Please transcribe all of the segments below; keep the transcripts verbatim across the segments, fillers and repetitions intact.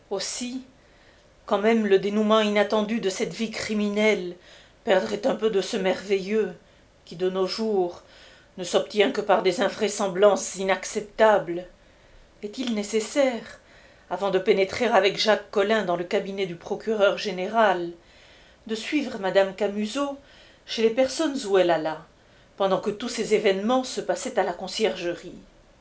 Aussi, quand même le dénouement inattendu de cette vie criminelle perdrait un peu de ce merveilleux qui, de nos jours, ne s'obtient que par des invraisemblances inacceptables. Est-il nécessaire, avant de pénétrer avec Jacques Collin dans le cabinet du procureur général, de suivre madame Camusot chez les personnes où elle alla, pendant que tous ces événements se passaient à la conciergerie?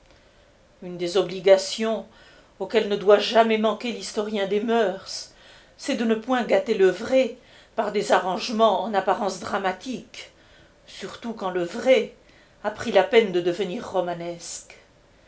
Une des obligations auxquelles ne doit jamais manquer l'historien des mœurs, c'est de ne point gâter le vrai par des arrangements en apparence dramatiques, surtout quand le vrai a pris la peine de devenir romanesque.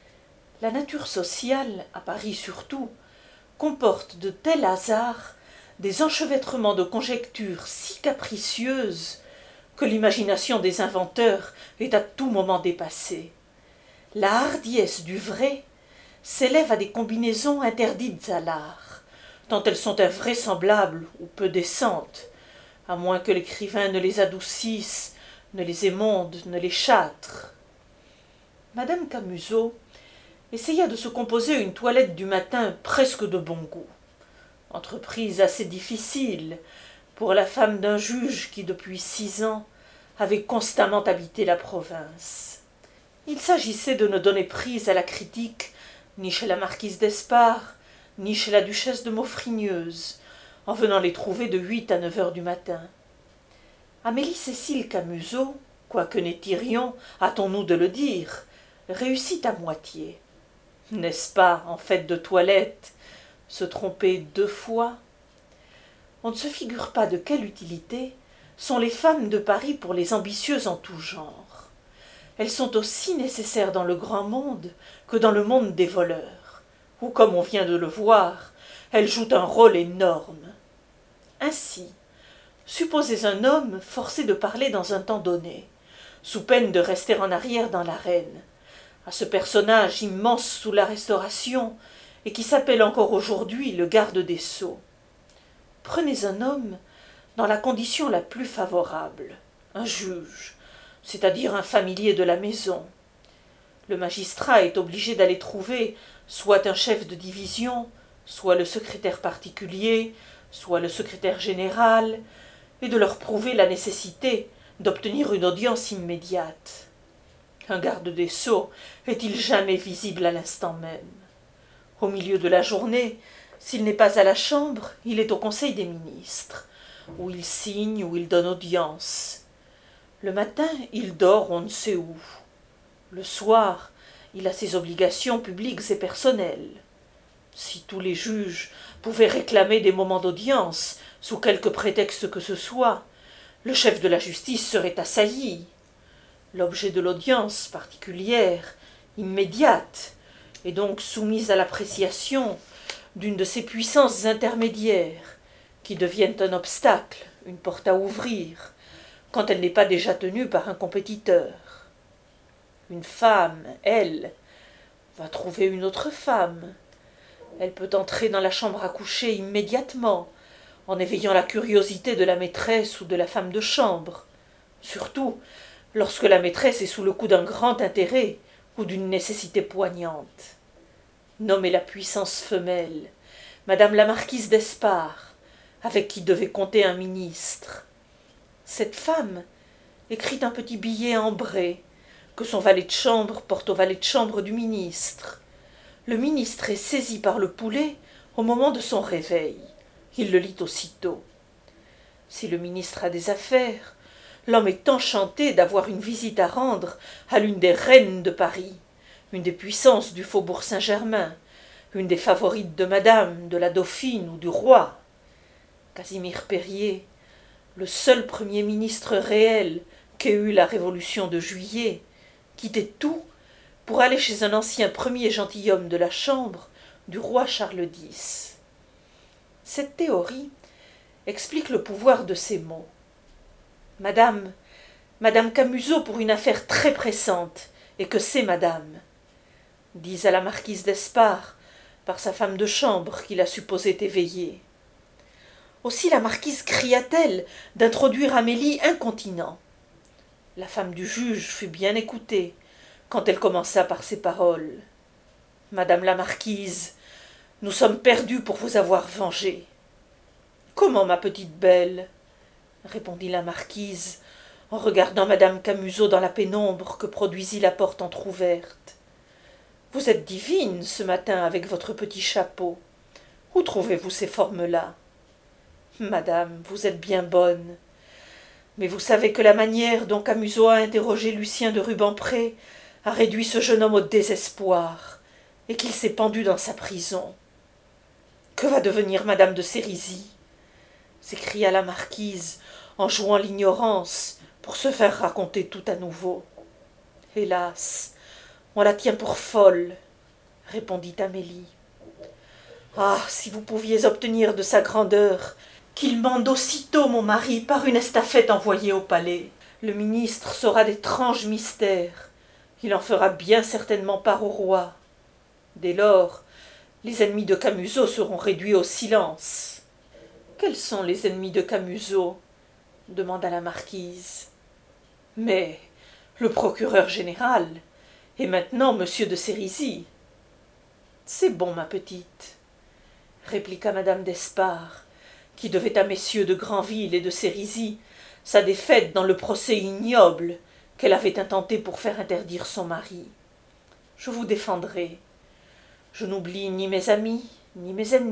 La nature sociale, à Paris surtout, comporte de tels hasards, des enchevêtrements de conjectures si capricieuses que l'imagination des inventeurs est à tout moment dépassée. La hardiesse du vrai s'élève à des combinaisons interdites à l'art, tant elles sont invraisemblables ou peu décentes, à moins que l'écrivain ne les adoucisse, ne les émonde, ne les châtre. Madame Camusot essaya de se composer une toilette du matin presque de bon goût, entreprise assez difficile pour la femme d'un juge qui, depuis six ans, avait constamment habité la province. Il s'agissait de ne donner prise à la critique ni chez la marquise d'Espard, ni chez la duchesse de Maufrigneuse, en venant les trouver de huit à neuf heures du matin. Amélie Cécile Camusot, quoique née Thirion, hâtons-nous de le dire, réussit à moitié. N'est-ce pas, en fait de toilette, se tromper deux fois? On ne se figure pas de quelle utilité sont les femmes de Paris pour les ambitieuses en tout genre. Elles sont aussi nécessaires dans le grand monde que dans le monde des voleurs, où, comme on vient de le voir, elles jouent un rôle énorme. Ainsi, supposez un homme forcé de parler dans un temps donné, sous peine de rester en arrière dans l'arène, à ce personnage immense sous la Restauration et qui s'appelle encore aujourd'hui le garde des sceaux. Prenez un homme dans la condition la plus favorable, un juge, c'est-à-dire un familier de la maison. Le magistrat est obligé d'aller trouver soit un chef de division, soit le secrétaire particulier, soit le secrétaire général, et de leur prouver la nécessité d'obtenir une audience immédiate. Un garde des sceaux est-il jamais visible à l'instant même? Au milieu de la journée, s'il n'est pas à la Chambre, il est au Conseil des ministres, où il signe, où il donne audience. Le matin, il dort on ne sait où. Le soir, il a ses obligations publiques et personnelles. Si tous les juges pouvaient réclamer des moments d'audience, sous quelque prétexte que ce soit, le chef de la justice serait assailli. L'objet de l'audience particulière, immédiate, est donc soumise à l'appréciation d'une de ces puissances intermédiaires qui deviennent un obstacle, une porte à ouvrir, quand elle n'est pas déjà tenue par un compétiteur. Une femme, elle, va trouver une autre femme. Elle peut entrer dans la chambre à coucher immédiatement, en éveillant la curiosité de la maîtresse ou de la femme de chambre, surtout lorsque la maîtresse est sous le coup d'un grand intérêt ou d'une nécessité poignante. Nommez la puissance femelle, madame la marquise d'Espard, avec qui devait compter un ministre. Cette femme écrit un petit billet ambré que son valet de chambre porte au valet de chambre du ministre. Le ministre est saisi par le poulet au moment de son réveil. Il le lit aussitôt. Si le ministre a des affaires, l'homme est enchanté d'avoir une visite à rendre à l'une des reines de Paris, une des puissances du faubourg Saint-Germain, une des favorites de madame, de la dauphine ou du roi. Casimir Périer, le seul premier ministre réel qu'ait eu la Révolution de Juillet, quittait tout pour aller chez un ancien premier gentilhomme de la chambre du roi Charles dix. Cette théorie explique le pouvoir de ces mots. Madame, madame Camusot pour une affaire très pressante, et que c'est madame, disent à la marquise d'Espard par sa femme de chambre qui la supposait éveillée. Aussi la marquise cria-t-elle d'introduire Amélie incontinent. La femme du juge fut bien écoutée quand elle commença par ces paroles. Madame la marquise, Nous sommes perdus pour vous avoir vengé. »« Comment, ma petite belle ?» répondit la marquise, en regardant madame Camusot dans la pénombre que produisit la porte entr'ouverte. « Vous êtes divine ce matin avec votre petit chapeau. Où trouvez-vous ces formes-là ? Madame, vous êtes bien bonne. Mais vous savez que la manière dont Camusot a interrogé Lucien de Rubempré a réduit ce jeune homme au désespoir, et qu'il s'est pendu dans sa prison. Que va devenir madame de Sérisy ? S'écria la marquise, en jouant l'ignorance, pour se faire raconter tout à nouveau. Hélas, on la tient pour folle, répondit Amélie. Ah, si vous pouviez obtenir de sa grandeur qu'il mande aussitôt mon mari par une estafette envoyée au palais. Le ministre saura d'étranges mystères. Il en fera bien certainement part au roi. Dès lors, les ennemis de Camusot seront réduits au silence. « Quels sont les ennemis de Camusot ?» demanda la marquise. « Mais le procureur général, et maintenant monsieur de Sérisy. »« C'est bon, ma petite, » répliqua madame d'Espard, qui devait à messieurs de Granville et de Sérisy sa défaite dans le procès ignoble qu'elle avait intenté pour faire interdire son mari. « Je vous défendrai. Je n'oublie ni mes amis, ni mes ennemis. »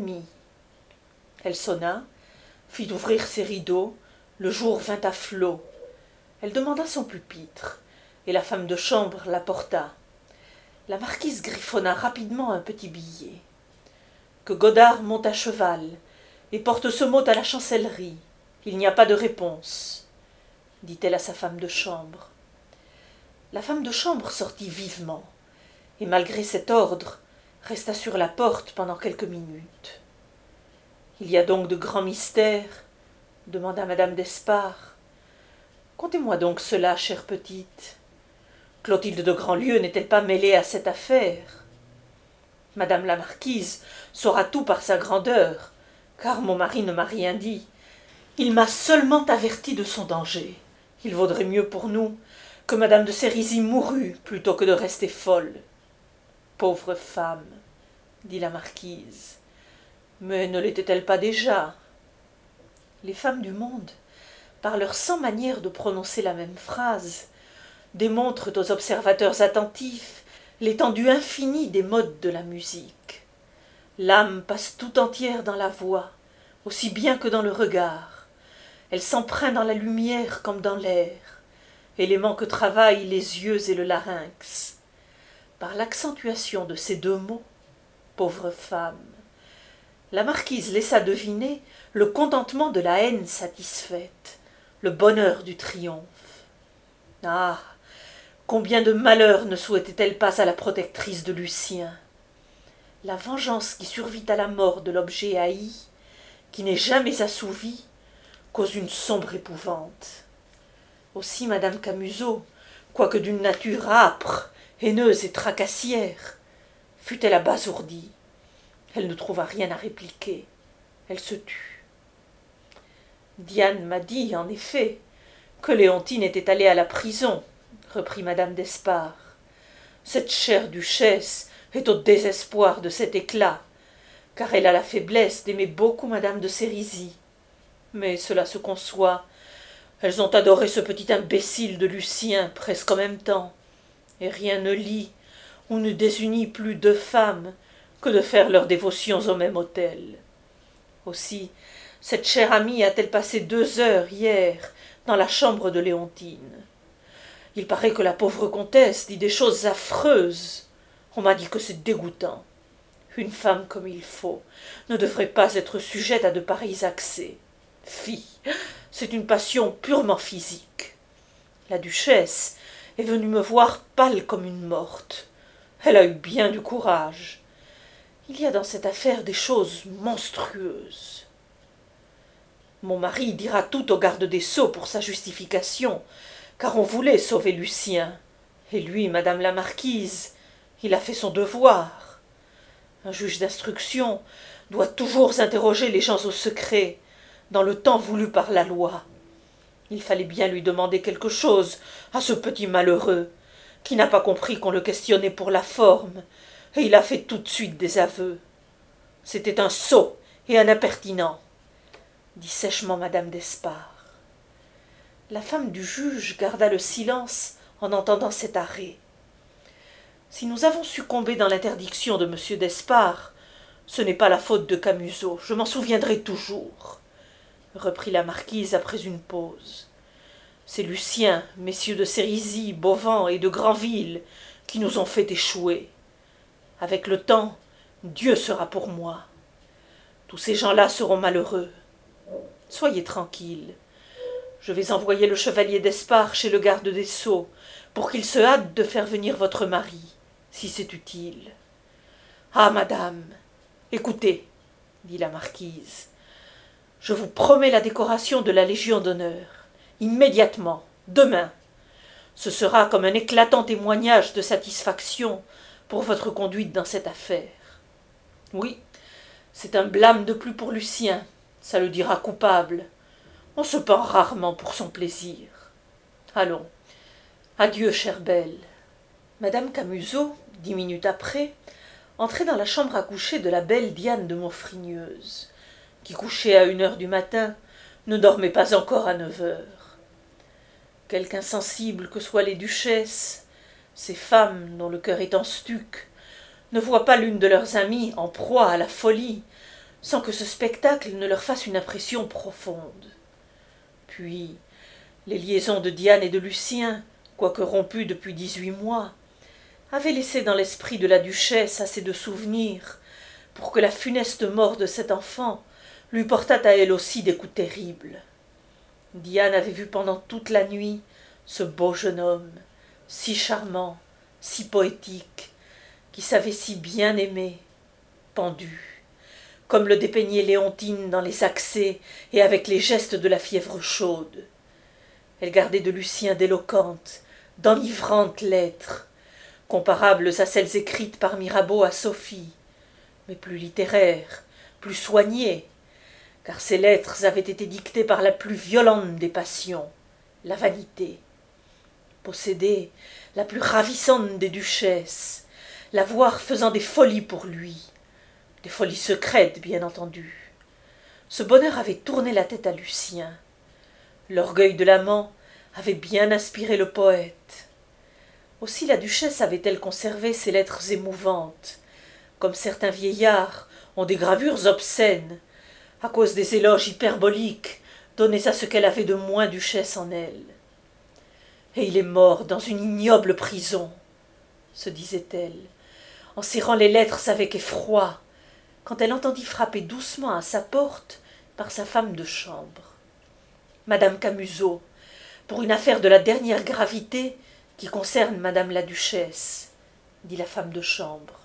Elle sonna, fit ouvrir ses rideaux, le jour vint à flots. Elle demanda son pupitre, et la femme de chambre l'apporta. La marquise griffonna rapidement un petit billet. « Que Godard monte à cheval, et porte ce mot à la chancellerie. Il n'y a pas de réponse, » dit-elle à sa femme de chambre. La femme de chambre sortit vivement, et malgré cet ordre, resta sur la porte pendant quelques minutes. « Il y a donc de grands mystères ?» demanda madame d'Espard. « Contez-moi donc cela, chère petite. Clotilde de Grandlieu n'est-elle pas mêlée à cette affaire ? Madame la marquise saura tout par sa grandeur, car mon mari ne m'a rien dit. Il m'a seulement averti de son danger. Il vaudrait mieux pour nous que madame de Sérisy mourût plutôt que de rester folle. »« Pauvre femme, » dit la marquise. « Mais ne l'était-elle pas déjà ?» Les femmes du monde, par leur cent manières de prononcer la même phrase, démontrent aux observateurs attentifs l'étendue infinie des modes de la musique. L'âme passe tout entière dans la voix, aussi bien que dans le regard. Elle s'empreint dans la lumière comme dans l'air, élément que travaillent les yeux et le larynx. Par l'accentuation de ces deux mots, pauvre femme, la marquise laissa deviner le contentement de la haine satisfaite, le bonheur du triomphe. Ah, combien de malheurs ne souhaitait-elle pas à la protectrice de Lucien ? La vengeance qui survit à la mort de l'objet haï, qui n'est jamais assouvie, cause une sombre épouvante. Aussi madame Camusot, quoique d'une nature âpre, haineuse et tracassière, fut-elle abasourdie. Elle ne trouva rien à répliquer. Elle se tut. Diane m'a dit, en effet, que Léontine était allée à la prison, reprit madame d'Espard. Cette chère duchesse est au désespoir de cet éclat, car elle a la faiblesse d'aimer beaucoup madame de Sérisy. Mais cela se conçoit. Elles ont adoré ce petit imbécile de Lucien presque en même temps, et rien ne lie ou ne désunit plus deux femmes que de faire leurs dévotions au même autel. Aussi, cette chère amie a-t-elle passé deux heures hier dans la chambre de Léontine. Il paraît que la pauvre comtesse dit des choses affreuses. On m'a dit que c'est dégoûtant. Une femme comme il faut ne devrait pas être sujette à de pareils accès. Fi, c'est une passion purement physique. La duchesse est venue me voir pâle comme une morte. Elle a eu bien du courage. Il y a dans cette affaire des choses monstrueuses. Mon mari dira tout au garde des Sceaux pour sa justification, car on voulait sauver Lucien. Et lui, madame la marquise, il a fait son devoir. Un juge d'instruction doit toujours interroger les gens au secret, dans le temps voulu par la loi. Il fallait bien lui demander quelque chose à ce petit malheureux, qui n'a pas compris qu'on le questionnait pour la forme, et il a fait tout de suite des aveux. C'était un sot et un impertinent, dit sèchement madame d'Espard. La femme du juge garda le silence en entendant cet arrêt. Si nous avons succombé dans l'interdiction de monsieur d'Espard, ce n'est pas la faute de Camusot, je m'en souviendrai toujours, reprit la marquise après une pause. C'est Lucien, messieurs de Sérisy, Beauvand et de Granville qui nous ont fait échouer. Avec le temps, Dieu sera pour moi. Tous ces gens-là seront malheureux. Soyez tranquille. Je vais envoyer le chevalier d'Espard chez le garde des Sceaux pour qu'il se hâte de faire venir votre mari, si c'est utile. Ah, madame, écoutez, dit la marquise, je vous promets la décoration de la Légion d'honneur, immédiatement, demain. Ce sera comme un éclatant témoignage de satisfaction pour votre conduite dans cette affaire. Oui, c'est un blâme de plus pour Lucien, ça le dira coupable. On se pend rarement pour son plaisir. Allons, adieu, chère belle. Madame Camusot, dix minutes après, entrait dans la chambre à coucher de la belle Diane de Maufrigneuse, qui, couchée à une heure du matin, ne dormait pas encore à neuf heures. Quelque insensibles que soient les duchesses, ces femmes dont le cœur est en stuc, ne voient pas l'une de leurs amies en proie à la folie, sans que ce spectacle ne leur fasse une impression profonde. Puis, les liaisons de Diane et de Lucien, quoique rompues depuis dix-huit mois, avaient laissé dans l'esprit de la duchesse assez de souvenirs pour que la funeste mort de cet enfant lui portât à elle aussi des coups terribles. Diane avait vu pendant toute la nuit ce beau jeune homme, si charmant, si poétique, qui savait si bien aimer, pendu, comme le dépeignait Léontine dans les accès et avec les gestes de la fièvre chaude. Elle gardait de Lucien d'éloquentes, d'enivrantes lettres, comparables à celles écrites par Mirabeau à Sophie, mais plus littéraires, plus soignées, car ces lettres avaient été dictées par la plus violente des passions, la vanité. Posséder la plus ravissante des duchesses, la voir faisant des folies pour lui, des folies secrètes, bien entendu. Ce bonheur avait tourné la tête à Lucien. L'orgueil de l'amant avait bien inspiré le poète. Aussi la duchesse avait-elle conservé ces lettres émouvantes, comme certains vieillards ont des gravures obscènes, à cause des éloges hyperboliques donnés à ce qu'elle avait de moins duchesse en elle. Et il est mort dans une ignoble prison, se disait-elle, en serrant les lettres avec effroi, quand elle entendit frapper doucement à sa porte par sa femme de chambre. Madame Camusot, pour une affaire de la dernière gravité qui concerne madame la duchesse, dit la femme de chambre.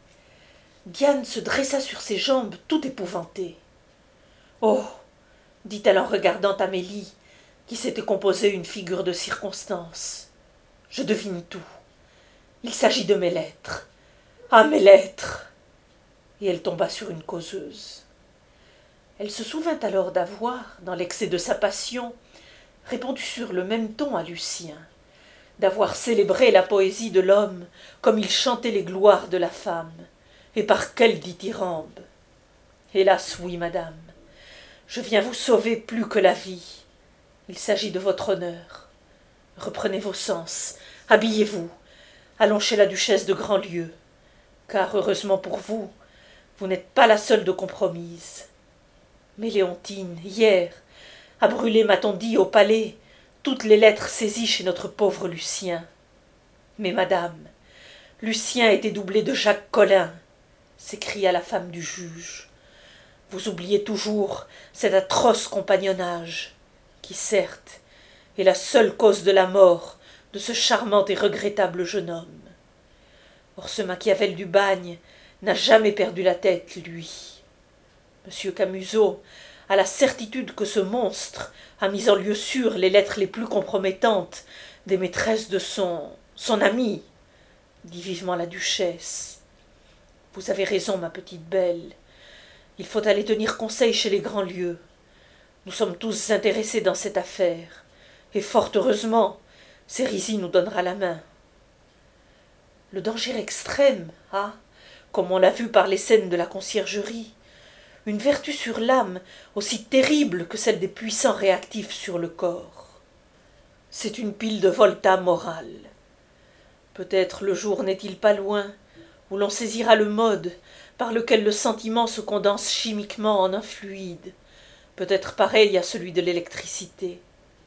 Diane se dressa sur ses jambes tout épouvantée. Oh, dit-elle en regardant Amélie, qui s'était composée une figure de circonstance. Je devine tout. Il s'agit de mes lettres. Ah, mes lettres! Et elle tomba sur une causeuse. Elle se souvint alors d'avoir, dans l'excès de sa passion, répondu sur le même ton à Lucien, d'avoir célébré la poésie de l'homme comme il chantait les gloires de la femme, et par quelle dithyrambe! Hélas, oui, madame, je viens vous sauver plus que la vie. Il s'agit de votre honneur. Reprenez vos sens, habillez-vous, allons chez la duchesse de Grandlieu, car, heureusement pour vous, vous n'êtes pas la seule de compromise. Mais Léontine, hier, a brûlé, m'a-t-on dit, au palais, toutes les lettres saisies chez notre pauvre Lucien. Mais madame, Lucien était doublé de Jacques Collin, s'écria la femme du juge. Vous oubliez toujours cet atroce compagnonnage, qui, certes, est la seule cause de la mort de ce charmant et regrettable jeune homme. Or ce Machiavel du bagne n'a jamais perdu la tête, lui. Monsieur Camusot a la certitude que ce monstre a mis en lieu sûr les lettres les plus compromettantes des maîtresses de son... son ami, dit vivement la duchesse. Vous avez raison, ma petite belle. Il faut aller tenir conseil chez les Grandlieu. Nous sommes tous intéressés dans cette affaire, et fort heureusement, Sérisy nous donnera la main. Le danger extrême, ah, comme on l'a vu par les scènes de la conciergerie, une vertu sur l'âme aussi terrible que celle des puissants réactifs sur le corps. C'est une pile de volta morale. Peut-être le jour n'est-il pas loin, où l'on saisira le mode par lequel le sentiment se condense chimiquement en un fluide, peut-être pareil à celui de l'électricité.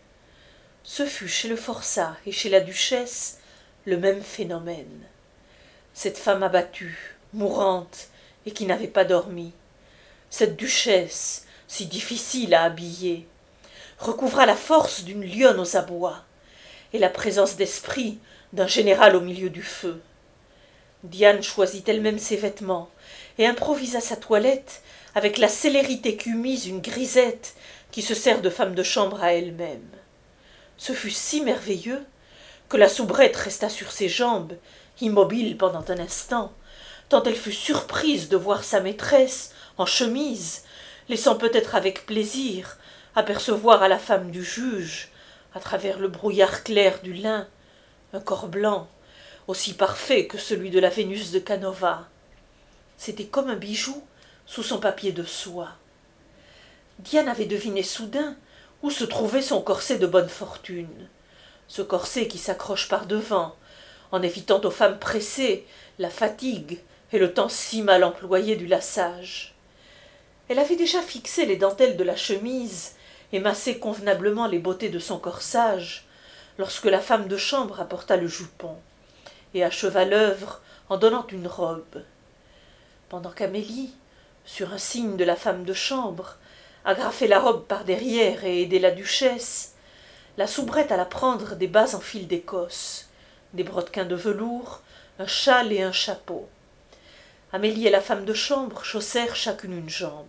Ce fut chez le forçat et chez la duchesse le même phénomène. Cette femme abattue, mourante, et qui n'avait pas dormi, cette duchesse, si difficile à habiller, recouvra la force d'une lionne aux abois, et la présence d'esprit d'un général au milieu du feu. Diane choisit elle-même ses vêtements, et improvisa sa toilette avec la célérité qu'eût mise une grisette qui se sert de femme de chambre à elle-même. Ce fut si merveilleux que la soubrette resta sur ses jambes, immobile pendant un instant, tant elle fut surprise de voir sa maîtresse, en chemise, laissant peut-être avec plaisir apercevoir à la femme du juge, à travers le brouillard clair du lin, un corps blanc, aussi parfait que celui de la Vénus de Canova. C'était comme un bijou sous son papier de soie. Diane avait deviné soudain où se trouvait son corset de bonne fortune, ce corset qui s'accroche par devant, en évitant aux femmes pressées la fatigue et le temps si mal employé du lassage. Elle avait déjà fixé les dentelles de la chemise et massé convenablement les beautés de son corsage, lorsque la femme de chambre apporta le jupon, et acheva l'œuvre en donnant une robe. Pendant qu'Amélie, sur un signe de la femme de chambre, agrafait la robe par derrière et aidait la duchesse, la soubrette alla prendre des bas en fil d'Écosse, des brodequins de velours, un châle et un chapeau. Amélie et la femme de chambre chaussèrent chacune une jambe.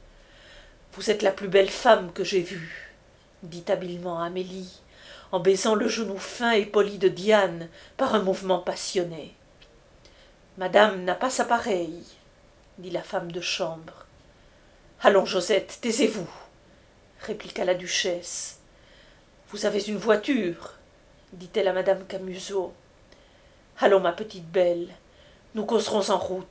« Vous êtes la plus belle femme que j'ai vue, » dit habilement Amélie, en baisant le genou fin et poli de Diane par un mouvement passionné. « Madame n'a pas sa pareille, » dit la femme de chambre. « Allons, Josette, taisez-vous, » répliqua la duchesse. « Vous avez une voiture, » dit-elle à madame Camusot. « Allons, ma petite belle, nous causerons en route. »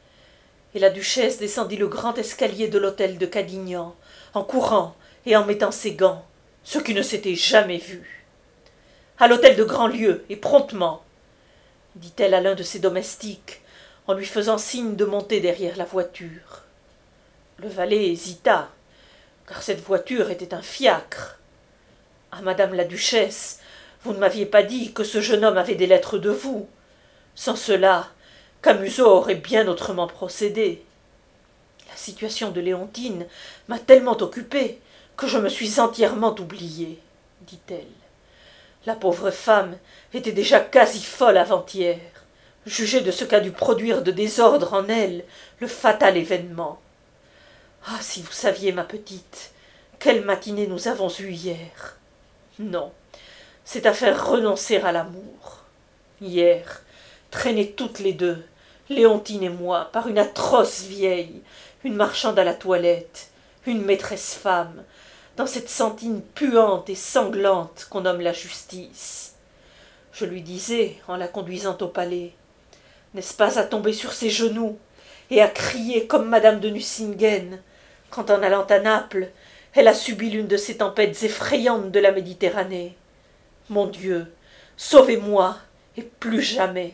Et la duchesse descendit le grand escalier de l'hôtel de Cadignan, en courant et en mettant ses gants, ce qui ne s'était jamais vu. « À l'hôtel de Grandlieu, et promptement !» dit-elle à l'un de ses domestiques, en lui faisant signe de monter derrière la voiture. Le valet hésita, car cette voiture était un fiacre. « Ah, madame la duchesse, vous ne m'aviez pas dit que ce jeune homme avait des lettres de vous. Sans cela, Camusot aurait bien autrement procédé. La situation de Léontine m'a tellement occupée que je me suis entièrement oubliée, dit-elle. La pauvre femme était déjà quasi folle avant-hier. Jugez de ce qu'a dû produire de désordre en elle le fatal événement. Ah, si vous saviez, ma petite, quelle matinée nous avons eue hier. Non, c'est à faire renoncer à l'amour. Hier, traînées toutes les deux, Léontine et moi, par une atroce vieille, une marchande à la toilette, une maîtresse femme, dans cette sentine puante et sanglante qu'on nomme la justice. Je lui disais, en la conduisant au palais, n'est-ce pas à tomber sur ses genoux et à crier comme madame de Nucingen, quand en allant à Naples, elle a subi l'une de ces tempêtes effrayantes de la Méditerranée. Mon Dieu, sauvez-moi, et plus jamais.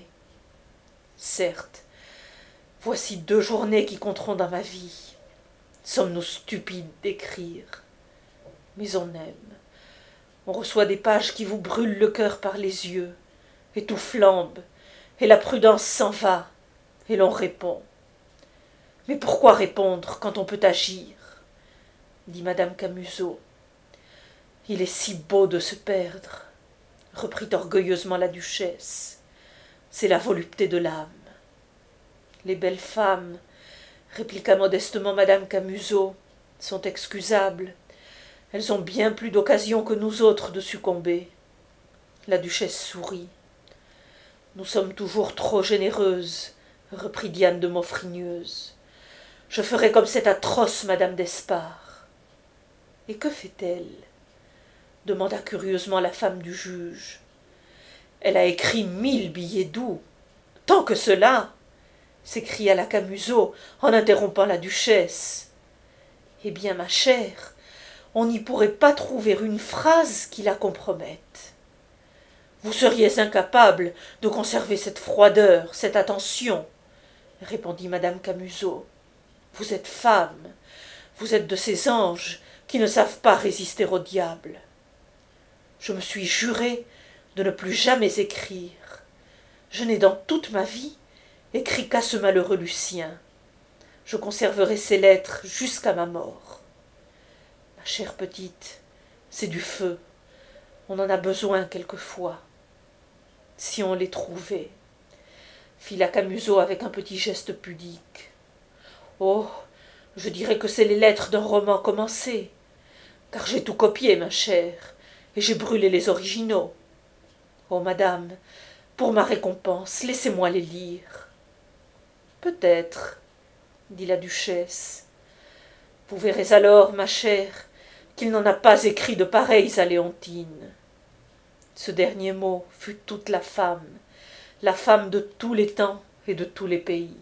Certes, voici deux journées qui compteront dans ma vie. Sommes-nous stupides d'écrire? Mais on aime. On reçoit des pages qui vous brûlent le cœur par les yeux, et tout flambe, et la prudence s'en va, et l'on répond. Mais pourquoi répondre quand on peut agir? Dit madame Camusot. Il est si beau de se perdre, reprit orgueilleusement la duchesse. C'est la volupté de l'âme. Les belles femmes, répliqua modestement madame Camusot, sont excusables. Elles ont bien plus d'occasion que nous autres de succomber. La duchesse sourit. Nous sommes toujours trop généreuses, reprit Diane de Maufrigneuse. Je ferai comme cette atroce madame d'Espard. Et que fait-elle? Demanda curieusement la femme du juge. Elle a écrit mille billets doux. Tant que cela? s'écria la Camusot en interrompant la duchesse. Eh bien, ma chère, on n'y pourrait pas trouver une phrase qui la compromette. Vous seriez incapable de conserver cette froideur, cette attention, répondit madame Camusot. Vous êtes femme, vous êtes de ces anges qui ne savent pas résister au diable. Je me suis juré de ne plus jamais écrire. Je n'ai dans toute ma vie écrit qu'à ce malheureux Lucien. Je conserverai ces lettres jusqu'à ma mort. Ma chère petite, c'est du feu. On en a besoin quelquefois. Si on les trouvait, fit la Camusot avec un petit geste pudique. Oh, je dirais que c'est les lettres d'un roman commencé, car j'ai tout copié, ma chère, et j'ai brûlé les originaux. Oh, madame, pour ma récompense, laissez-moi les lire. Peut-être, dit la duchesse. Vous verrez alors, ma chère, qu'il n'en a pas écrit de pareils à Léontine. Ce dernier mot fut toute la femme, la femme de tous les temps et de tous les pays.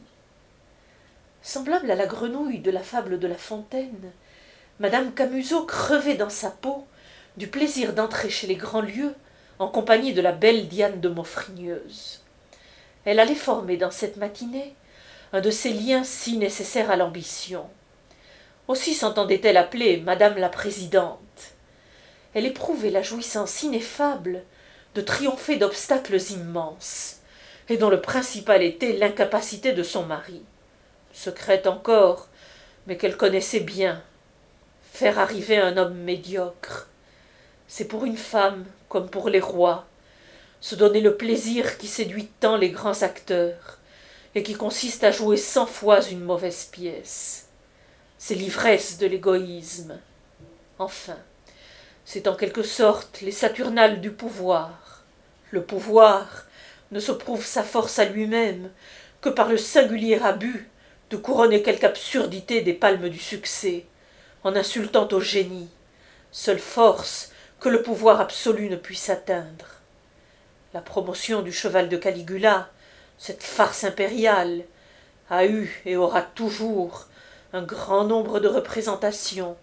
Semblable à la grenouille de la fable de La Fontaine, madame Camusot crevait dans sa peau du plaisir d'entrer chez les Grandlieu en compagnie de la belle Diane de Maufrigneuse. Elle allait former dans cette matinée un de ces liens si nécessaires à l'ambition. Aussi s'entendait-elle appeler madame la présidente. Elle éprouvait la jouissance ineffable de triompher d'obstacles immenses, et dont le principal était l'incapacité de son mari. Secrète encore, mais qu'elle connaissait bien. Faire arriver un homme médiocre, c'est pour une femme comme pour les rois, se donner le plaisir qui séduit tant les grands acteurs, et qui consiste à jouer cent fois une mauvaise pièce. C'est l'ivresse de l'égoïsme. Enfin, c'est en quelque sorte les Saturnales du pouvoir. Le pouvoir ne se prouve sa force à lui-même que par le singulier abus de couronner quelque absurdité des palmes du succès, en insultant au génie, seule force que le pouvoir absolu ne puisse atteindre. La promotion du cheval de Caligula, cette farce impériale, a eu et aura toujours un grand nombre de représentations.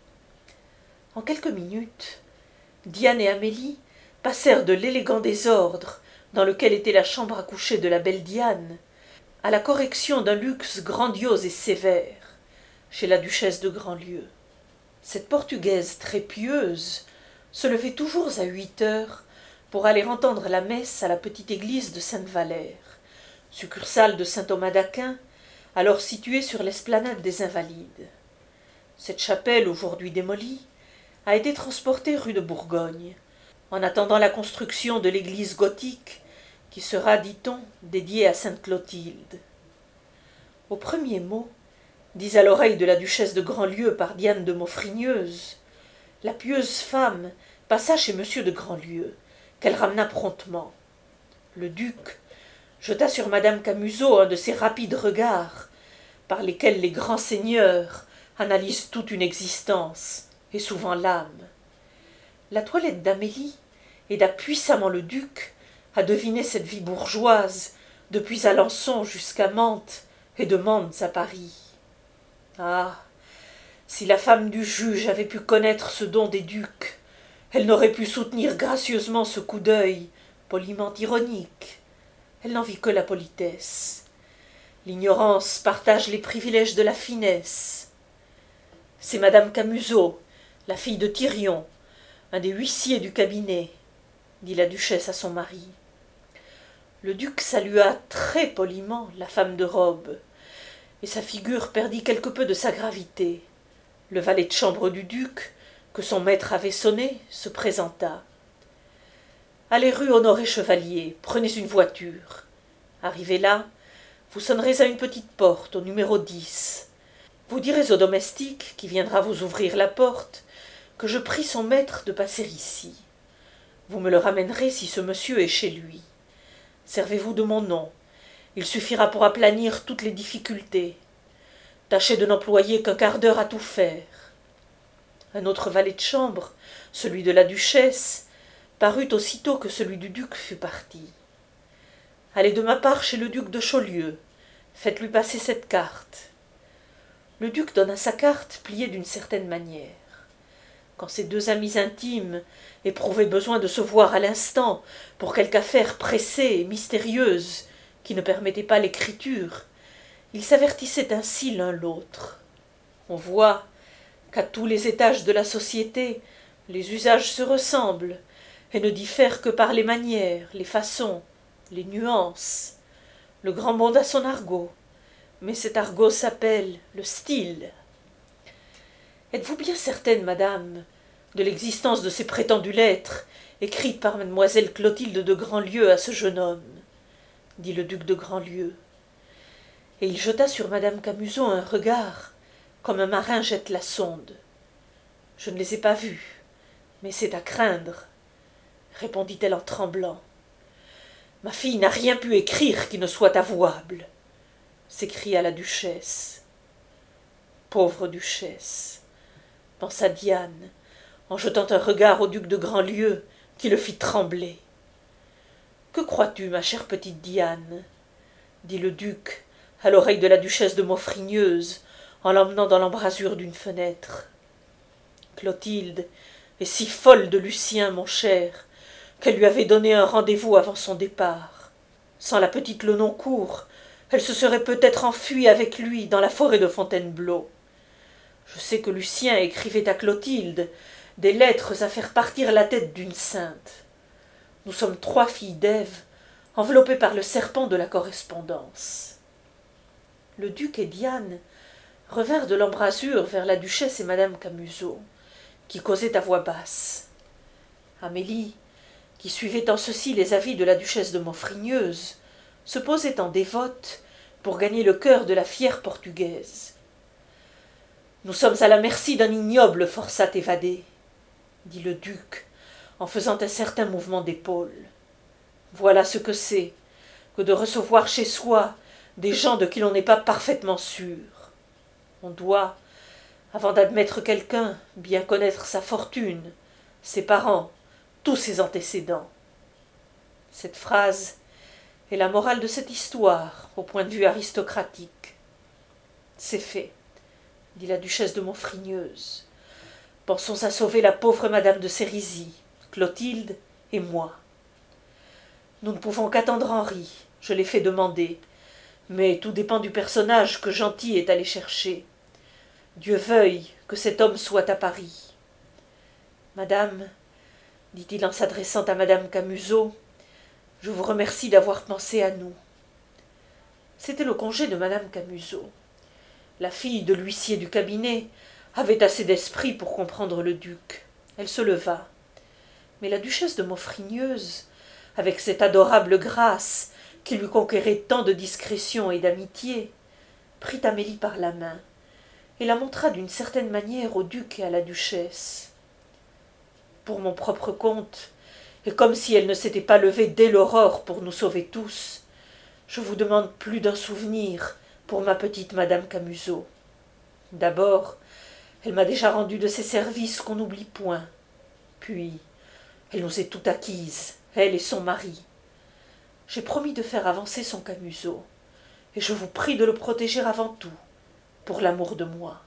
En quelques minutes, Diane et Amélie passèrent de l'élégant désordre dans lequel était la chambre à coucher de la belle Diane à la correction d'un luxe grandiose et sévère chez la duchesse de Grandlieu. Cette portugaise très pieuse se levait toujours à huit heures pour aller entendre la messe à la petite église de Sainte-Valère, succursale de saint Thomas d'Aquin, alors située sur l'esplanade des Invalides. Cette chapelle, aujourd'hui démolie, a été transportée rue de Bourgogne, en attendant la construction de l'église gothique qui sera, dit-on, dédiée à sainte Clotilde. Au premier mot, dit à l'oreille de la duchesse de Grandlieu par Diane de Maufrigneuse, la pieuse femme passa chez monsieur de Grandlieu, qu'elle ramena promptement. Le duc jeta sur madame Camusot un de ces rapides regards par lesquels les grands seigneurs analysent toute une existence, et souvent l'âme. La toilette d'Amélie aida puissamment le duc à deviner cette vie bourgeoise depuis Alençon jusqu'à Mantes et de Mantes à Paris. Ah, si la femme du juge avait pu connaître ce don des ducs, elle n'aurait pu soutenir gracieusement ce coup d'œil, poliment ironique. Elle n'en vit que la politesse. L'ignorance partage les privilèges de la finesse. C'est madame Camusot, la fille de Thirion, un des huissiers du cabinet, dit la duchesse à son mari. Le duc salua très poliment la femme de robe, et sa figure perdit quelque peu de sa gravité. Le valet de chambre du duc, que son maître avait sonné, se présenta. « Allez rue Honoré-Chevalier, prenez une voiture. Arrivé là, vous sonnerez à une petite porte, au numéro dix. Vous direz au domestique, qui viendra vous ouvrir la porte, que je prie son maître de passer ici. Vous me le ramènerez si ce monsieur est chez lui. Servez-vous de mon nom. Il suffira pour aplanir toutes les difficultés. Tâchez de n'employer qu'un quart d'heure à tout faire. » Un autre valet de chambre, celui de la duchesse, parut aussitôt que celui du duc fut parti. « Allez de ma part chez le duc de Chaulieu, Faites-lui passer cette carte. » Le duc donna sa carte, pliée d'une certaine manière. Quand ses deux amis intimes éprouvaient besoin de se voir à l'instant pour quelque affaire pressée et mystérieuse qui ne permettait pas l'écriture, ils s'avertissaient ainsi l'un l'autre. On voit qu'à tous les étages de la société, les usages se ressemblent et ne diffèrent que par les manières, les façons, les nuances. Le grand monde a son argot, mais cet argot s'appelle le style. Êtes-vous bien certaine, madame, de l'existence de ces prétendues lettres écrites par mademoiselle Clotilde de Grandlieu à ce jeune homme ? Dit le duc de Grandlieu. Et il jeta sur madame Camusot un regard, comme un marin jette la sonde. « Je ne les ai pas vues, mais c'est à craindre, » répondit-elle en tremblant. « Ma fille n'a rien pu écrire qui ne soit avouable, » s'écria la duchesse. « Pauvre duchesse, » pensa Diane, en jetant un regard au duc de Grandlieu qui le fit trembler. « Que crois-tu, ma chère petite Diane ?» dit le duc à l'oreille de la duchesse de Maufrigneuse en l'emmenant dans l'embrasure d'une fenêtre. « Clotilde est si folle de Lucien, mon cher, qu'elle lui avait donné un rendez-vous avant son départ. Sans la petite Lenoncourt, elle se serait peut-être enfuie avec lui dans la forêt de Fontainebleau. Je sais que Lucien écrivait à Clotilde des lettres à faire partir la tête d'une sainte. Nous sommes trois filles d'Ève, enveloppées par le serpent de la correspondance. » Le duc et Diane revinrent de l'embrasure vers la duchesse et madame Camusot, qui causaient à voix basse. Amélie, qui suivait en ceci les avis de la duchesse de Maufrigneuse, se posait en dévote pour gagner le cœur de la fière portugaise. « Nous sommes à la merci d'un ignoble forçat évadé, » dit le duc, en faisant un certain mouvement d'épaules. « Voilà ce que c'est que de recevoir chez soi des gens de qui l'on n'est pas parfaitement sûr. On doit, avant d'admettre quelqu'un, bien connaître sa fortune, ses parents, tous ses antécédents. » Cette phrase est la morale de cette histoire, au point de vue aristocratique. « C'est fait, » dit la duchesse de Maufrigneuse. « Pensons à sauver la pauvre madame de Sérisy, Clotilde et moi. Nous ne pouvons qu'attendre Henri, je l'ai fait demander, mais tout dépend du personnage que Gentil est allé chercher. Dieu veuille que cet homme soit à Paris. Madame, dit-il en s'adressant à madame Camusot, je vous remercie d'avoir pensé à nous. » C'était le congé de madame Camusot. La fille de l'huissier du cabinet avait assez d'esprit pour comprendre le duc. Elle se leva. Mais la duchesse de Maufrigneuse, avec cette adorable grâce qui lui conquérait tant de discrétion et d'amitié, prit Amélie par la main et la montra d'une certaine manière au duc et à la duchesse. Pour mon propre compte, et comme si elle ne s'était pas levée dès l'aurore pour nous sauver tous, je vous demande plus d'un souvenir pour ma petite madame Camusot. D'abord, elle m'a déjà rendu de ses services qu'on n'oublie point. Puis, elle nous est tout acquise, elle et son mari. J'ai promis de faire avancer son Camusot, et je vous prie de le protéger avant tout, pour l'amour de moi.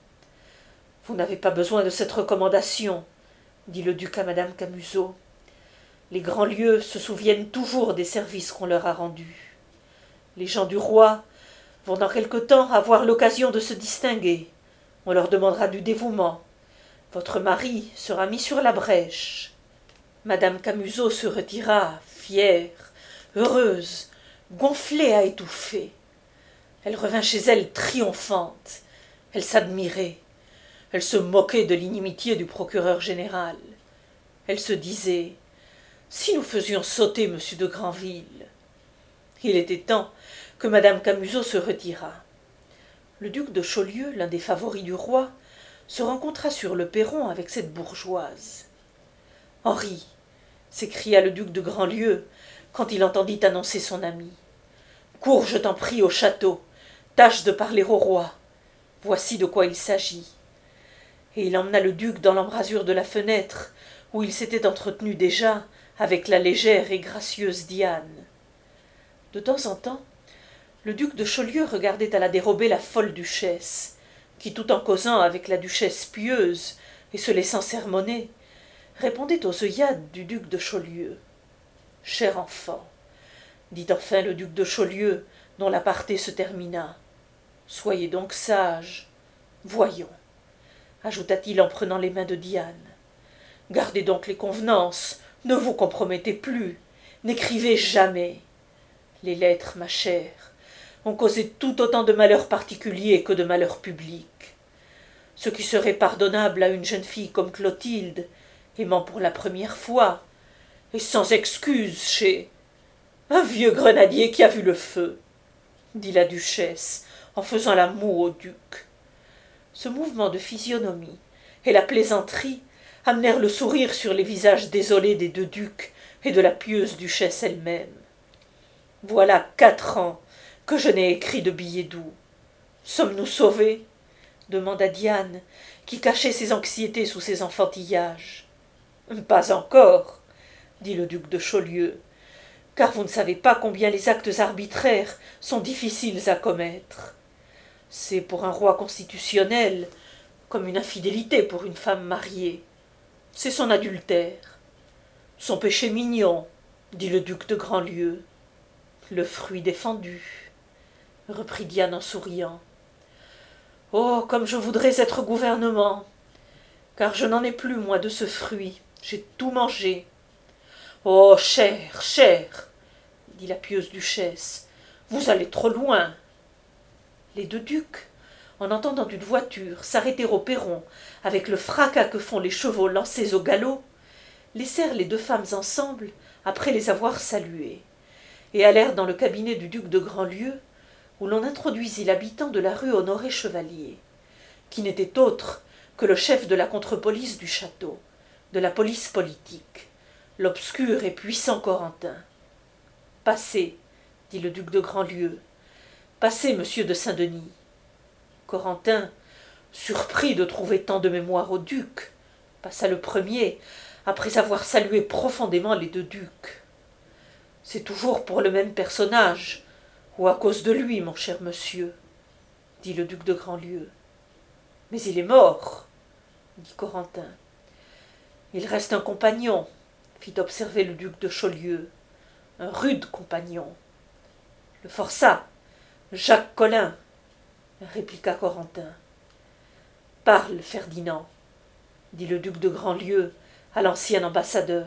Vous n'avez pas besoin de cette recommandation, dit le duc à madame Camusot. Les Grandlieu se souviennent toujours des services qu'on leur a rendus. Les gens du roi vont dans quelque temps avoir l'occasion de se distinguer. On leur demandera du dévouement. Votre mari sera mis sur la brèche. Madame Camusot se retira, fière, heureuse, gonflée à étouffer. Elle revint chez elle triomphante. Elle s'admirait. Elle se moquait de l'inimitié du procureur général. Elle se disait « Si nous faisions sauter monsieur de Grandville !» Il était temps que madame Camusot se retirât. Le duc de Chaulieu, l'un des favoris du roi, se rencontra sur le perron avec cette bourgeoise. « Henri !» s'écria le duc de Grandlieu quand il entendit annoncer son ami. « Cours, je t'en prie, au château. Tâche de parler au roi. Voici de quoi il s'agit. » Et il emmena le duc dans l'embrasure de la fenêtre, où il s'était entretenu déjà avec la légère et gracieuse Diane. De temps en temps, Le duc de Chaulieu regardait à la dérobée la folle duchesse, qui, tout en causant avec la duchesse pieuse et se laissant sermonner, répondait aux œillades du duc de Chaulieu. « Cher enfant, dit enfin le duc de Chaulieu, dont l'aparté se termina, soyez donc sage. Voyons, ajouta-t-il en prenant les mains de Diane, gardez donc les convenances, ne vous compromettez plus, n'écrivez jamais. Les lettres, ma chère, ont causé tout autant de malheurs particuliers que de malheurs publics. Ce qui serait pardonnable à une jeune fille comme Clotilde, aimant pour la première fois, et sans excuse chez un vieux grenadier qui a vu le feu, dit la duchesse en faisant la moue au duc. Ce mouvement de physionomie et la plaisanterie amenèrent le sourire sur les visages désolés des deux ducs et de la pieuse duchesse elle-même. Voilà quatre ans que je n'ai écrit de billets doux. Sommes-nous sauvés? Demanda Diane, qui cachait ses anxiétés sous ses enfantillages. Pas encore, dit le duc de Chaulieu, car vous ne savez pas combien les actes arbitraires sont difficiles à commettre. C'est pour un roi constitutionnel comme une infidélité pour une femme mariée. C'est son adultère. Son péché mignon, dit le duc de Grandlieu. Le fruit défendu, reprit Diane en souriant. Oh, comme je voudrais être gouvernement, car je n'en ai plus, moi, de ce fruit. J'ai tout mangé. Oh, cher, cher, dit la pieuse duchesse, vous allez trop loin. Les deux ducs, en entendant une voiture s'arrêter au perron avec le fracas que font les chevaux lancés au galop, laissèrent les deux femmes ensemble après les avoir saluées, et allèrent dans le cabinet du duc de Grandlieu, où l'on introduisit l'habitant de la rue Honoré-Chevalier, qui n'était autre que le chef de la contre-police du château, de la police politique, l'obscur et puissant Corentin. « Passez, dit le duc de Grandlieu, passez, monsieur de Saint-Denis. » Corentin, surpris de trouver tant de mémoire au duc, passa le premier, après avoir salué profondément les deux ducs. « C'est toujours pour le même personnage, ou à cause de lui, mon cher monsieur, dit le duc de Grandlieu. « Mais il est mort, dit Corentin. « Il reste un compagnon, fit observer le duc de Chaulieu, un rude compagnon. Le forçat, Jacques Collin, répliqua Corentin. « Parle, Ferdinand, dit le duc de Grandlieu à l'ancien ambassadeur.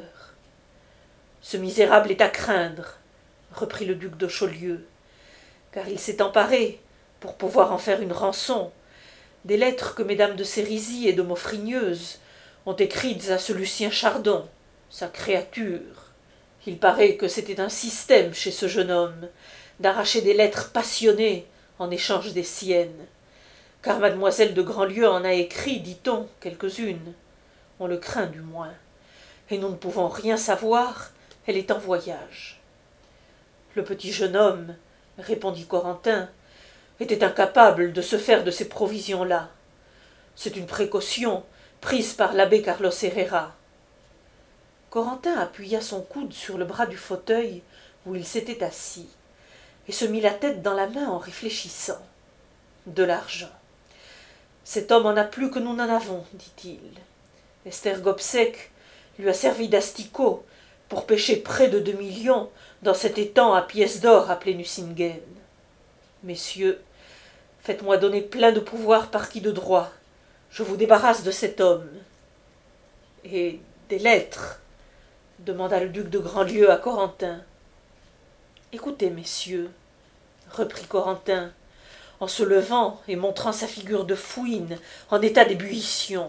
« Ce misérable est à craindre, reprit le duc de Chaulieu, car il s'est emparé, pour pouvoir en faire une rançon, des lettres que mesdames de Sérisy et de Maufrigneuse ont écrites à ce Lucien Chardon, sa créature. Il paraît que c'était un système chez ce jeune homme d'arracher des lettres passionnées en échange des siennes, car mademoiselle de Grandlieu en a écrit, dit-on, quelques-unes, on le craint du moins, et nous ne pouvons rien savoir, elle est en voyage. » Le petit jeune homme, répondit Corentin, était incapable de se faire de ces provisions-là. C'est une précaution prise par l'abbé Carlos Herrera. Corentin appuya son coude sur le bras du fauteuil où il s'était assis, et se mit la tête dans la main en réfléchissant. De l'argent. Cet homme en a plus que nous n'en avons, dit-il. Esther Gobseck lui a servi d'asticot pour pêcher près de deux millions dans cet étang à pièces d'or appelé Nucingen. Messieurs, faites-moi donner plein de pouvoir par qui de droit. Je vous débarrasse de cet homme. Et des lettres, demanda le duc de Grandlieu à Corentin. Écoutez, messieurs, reprit Corentin, en se levant et montrant sa figure de fouine en état d'ébullition.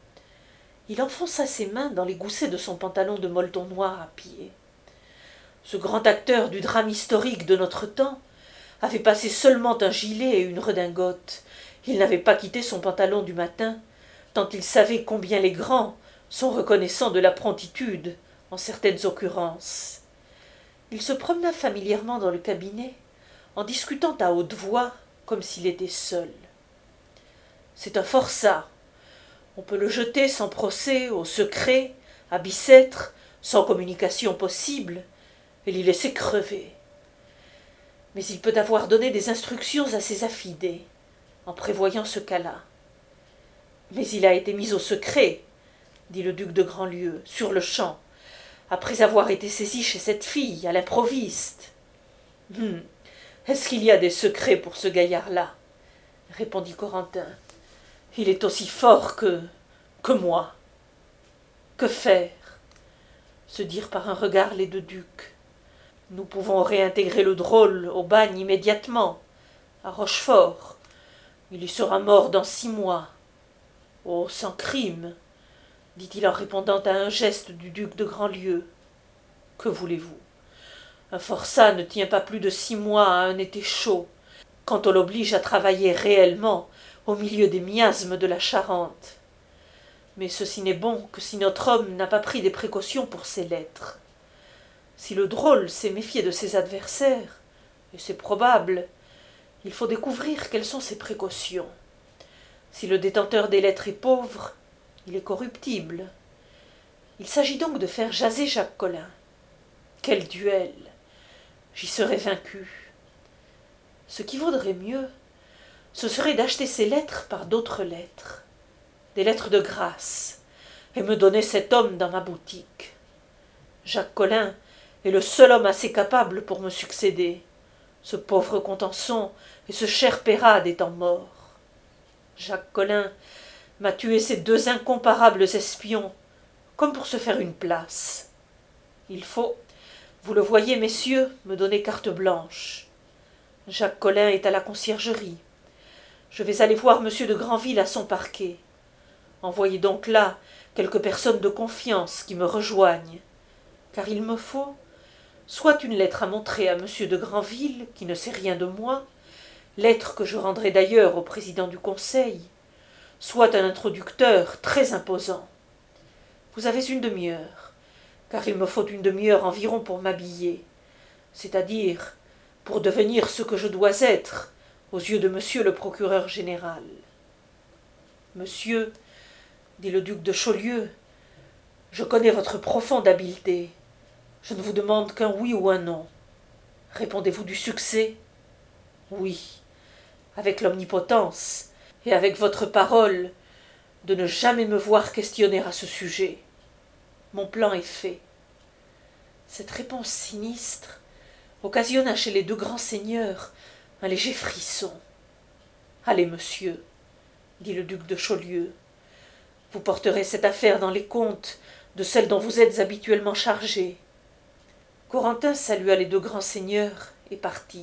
Il enfonça ses mains dans les goussets de son pantalon de molleton noir à pied. Ce grand acteur du drame historique de notre temps avait passé seulement un gilet et une redingote. Il n'avait pas quitté son pantalon du matin, tant il savait combien les grands sont reconnaissants de la promptitude en certaines occurrences. Il se promena familièrement dans le cabinet, en discutant à haute voix, comme s'il était seul. C'est un forçat. On peut le jeter sans procès, au secret, à Bicêtre, sans communication possible, et l'y laisser crever. mais il peut avoir donné des instructions à ses affidés, en prévoyant ce cas-là. Mais il a été mis au secret, dit le duc de Grandlieu, sur le champ, après avoir été saisi chez cette fille, à l'improviste. Hum, est-ce qu'il y a des secrets pour ce gaillard-là? Répondit Corentin. Il est aussi fort que... que moi. Que faire? Se dirent par un regard les deux ducs. Nous pouvons réintégrer le drôle au bagne immédiatement, à Rochefort. Il y sera mort dans six mois. Oh, sans crime, dit-il en répondant à un geste du duc de Grandlieu. Que voulez-vous? Un forçat ne tient pas plus de six mois à un été chaud, quand on l'oblige à travailler réellement au milieu des miasmes de la Charente. Mais ceci n'est bon que si notre homme n'a pas pris des précautions pour ses lettres. Si le drôle s'est méfié de ses adversaires, et c'est probable, il faut découvrir quelles sont ses précautions. Si le détenteur des lettres est pauvre, il est corruptible. Il s'agit donc de faire jaser Jacques Collin. Quel duel! J'y serais vaincu. Ce qui vaudrait mieux, ce serait d'acheter ces lettres par d'autres lettres, des lettres de grâce, et me donner cet homme dans ma boutique. Jacques Collin est le seul homme assez capable pour me succéder, ce pauvre Contenson et ce cher Peyrade étant morts. Jacques Collin m'a tué ces deux incomparables espions, comme pour se faire une place. Il faut, vous le voyez, messieurs, me donner carte blanche. Jacques Collin est à la conciergerie. Je vais aller voir monsieur de Granville à son parquet. Envoyez donc là quelques personnes de confiance qui me rejoignent, car il me faut soit une lettre à montrer à monsieur de Granville, qui ne sait rien de moi, lettre que je rendrai d'ailleurs au président du conseil, soit un introducteur très imposant. Vous avez une demi-heure, car il me faut une demi-heure environ pour m'habiller, c'est-à-dire pour devenir ce que je dois être aux yeux de monsieur le procureur général. Monsieur, dit le duc de Chaulieu, je connais votre profonde habileté. Je ne vous demande qu'un oui ou un non. Répondez-vous du succès? Oui, avec l'omnipotence et avec votre parole de ne jamais me voir questionner à ce sujet. Mon plan est fait. Cette réponse sinistre occasionna chez les deux grands seigneurs un léger frisson. Allez, monsieur, dit le duc de Chaulieu, vous porterez cette affaire dans les comptes de celle dont vous êtes habituellement chargé. Corentin salua les deux grands seigneurs et partit.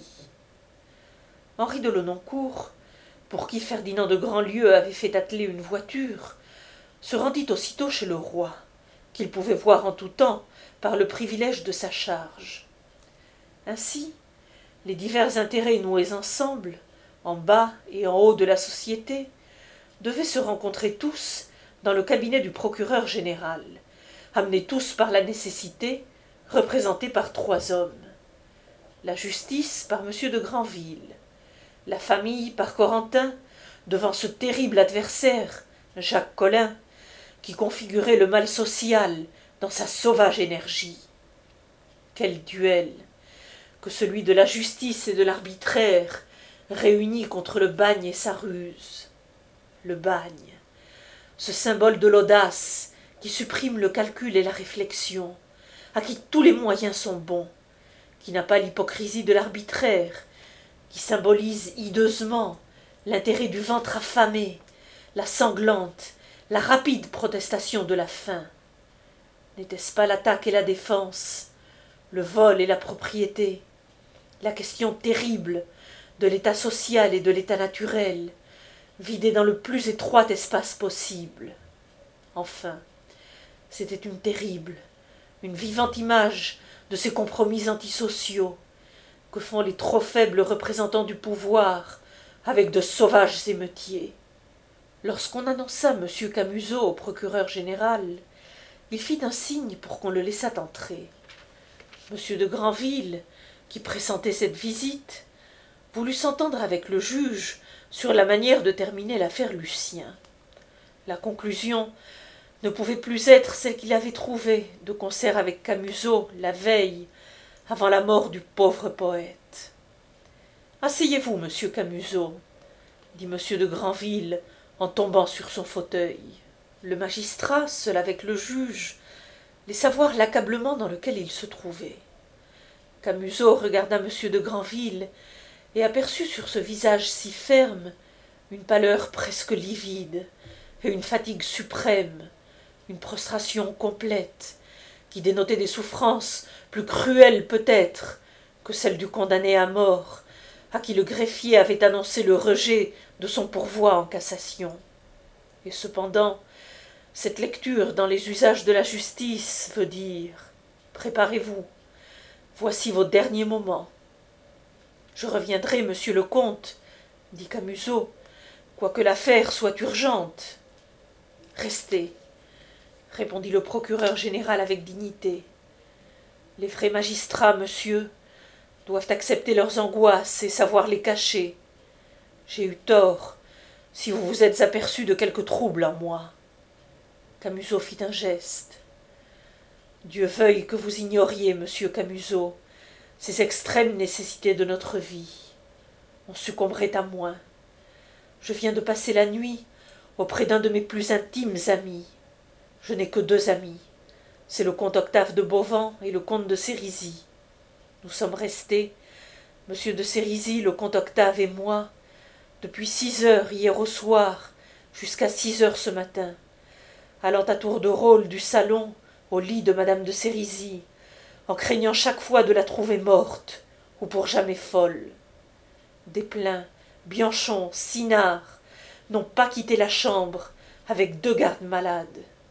Henri de Lenoncourt, pour qui Ferdinand de Grandlieu avait fait atteler une voiture, se rendit aussitôt chez le roi, qu'il pouvait voir en tout temps par le privilège de sa charge. Ainsi, les divers intérêts noués ensemble, en bas et en haut de la société, devaient se rencontrer tous dans le cabinet du procureur général, amenés tous par la nécessité, représentés par trois hommes. La justice par monsieur de Grandville, la famille par Corentin, devant ce terrible adversaire, Jacques Collin, qui configurait le mal social dans sa sauvage énergie. Quel duel que celui de la justice et de l'arbitraire, réunis contre le bagne et sa ruse. Le bagne, ce symbole de l'audace qui supprime le calcul et la réflexion, à qui tous les moyens sont bons, qui n'a pas l'hypocrisie de l'arbitraire, qui symbolise hideusement l'intérêt du ventre affamé, la sanglante, la rapide protestation de la faim. N'était-ce pas l'attaque et la défense, le vol et la propriété, la question terrible de l'état social et de l'état naturel, vidé dans le plus étroit espace possible? Enfin, c'était une terrible, une vivante image de ces compromis antisociaux que font les trop faibles représentants du pouvoir avec de sauvages émeutiers. Lorsqu'on annonça M. Camusot au procureur général, il fit un signe pour qu'on le laissât entrer. M. de Grandville, qui pressentait cette visite, voulut s'entendre avec le juge sur la manière de terminer l'affaire Lucien. La conclusion ne pouvait plus être celle qu'il avait trouvée de concert avec Camusot la veille, avant la mort du pauvre poète. Asseyez-vous, monsieur Camusot, dit monsieur de Grandville en tombant sur son fauteuil. Le magistrat, seul avec le juge, laissa voir l'accablement dans lequel il se trouvait. Camusot regarda monsieur de Grandville et aperçut sur ce visage si ferme une pâleur presque livide et une fatigue suprême, une prostration complète, qui dénotait des souffrances plus cruelles peut-être que celles du condamné à mort, à qui le greffier avait annoncé le rejet de son pourvoi en cassation. Et cependant, cette lecture dans les usages de la justice veut dire « Préparez-vous, voici vos derniers moments. »« Je reviendrai, monsieur le comte, » dit Camusot, « quoique l'affaire soit urgente. »« Restez, » répondit le procureur général avec dignité. « Les vrais magistrats, monsieur, doivent accepter leurs angoisses et savoir les cacher. J'ai eu tort, si vous vous êtes aperçu de quelque trouble en moi. » Camusot fit un geste. « Dieu veuille que vous ignoriez, monsieur Camusot, ces extrêmes nécessités de notre vie. On succomberait à moins. Je viens de passer la nuit auprès d'un de mes plus intimes amis. Je n'ai que deux amis. C'est le comte Octave de Bauvan et le comte de Sérisy. Nous sommes restés, monsieur de Sérisy, le comte Octave et moi, depuis six heures hier au soir jusqu'à six heures ce matin, allant à tour de rôle du salon au lit de madame de Sérisy, en craignant chaque fois de la trouver morte ou pour jamais folle. Desplein, Bianchon, Sinard n'ont pas quitté la chambre avec deux gardes malades.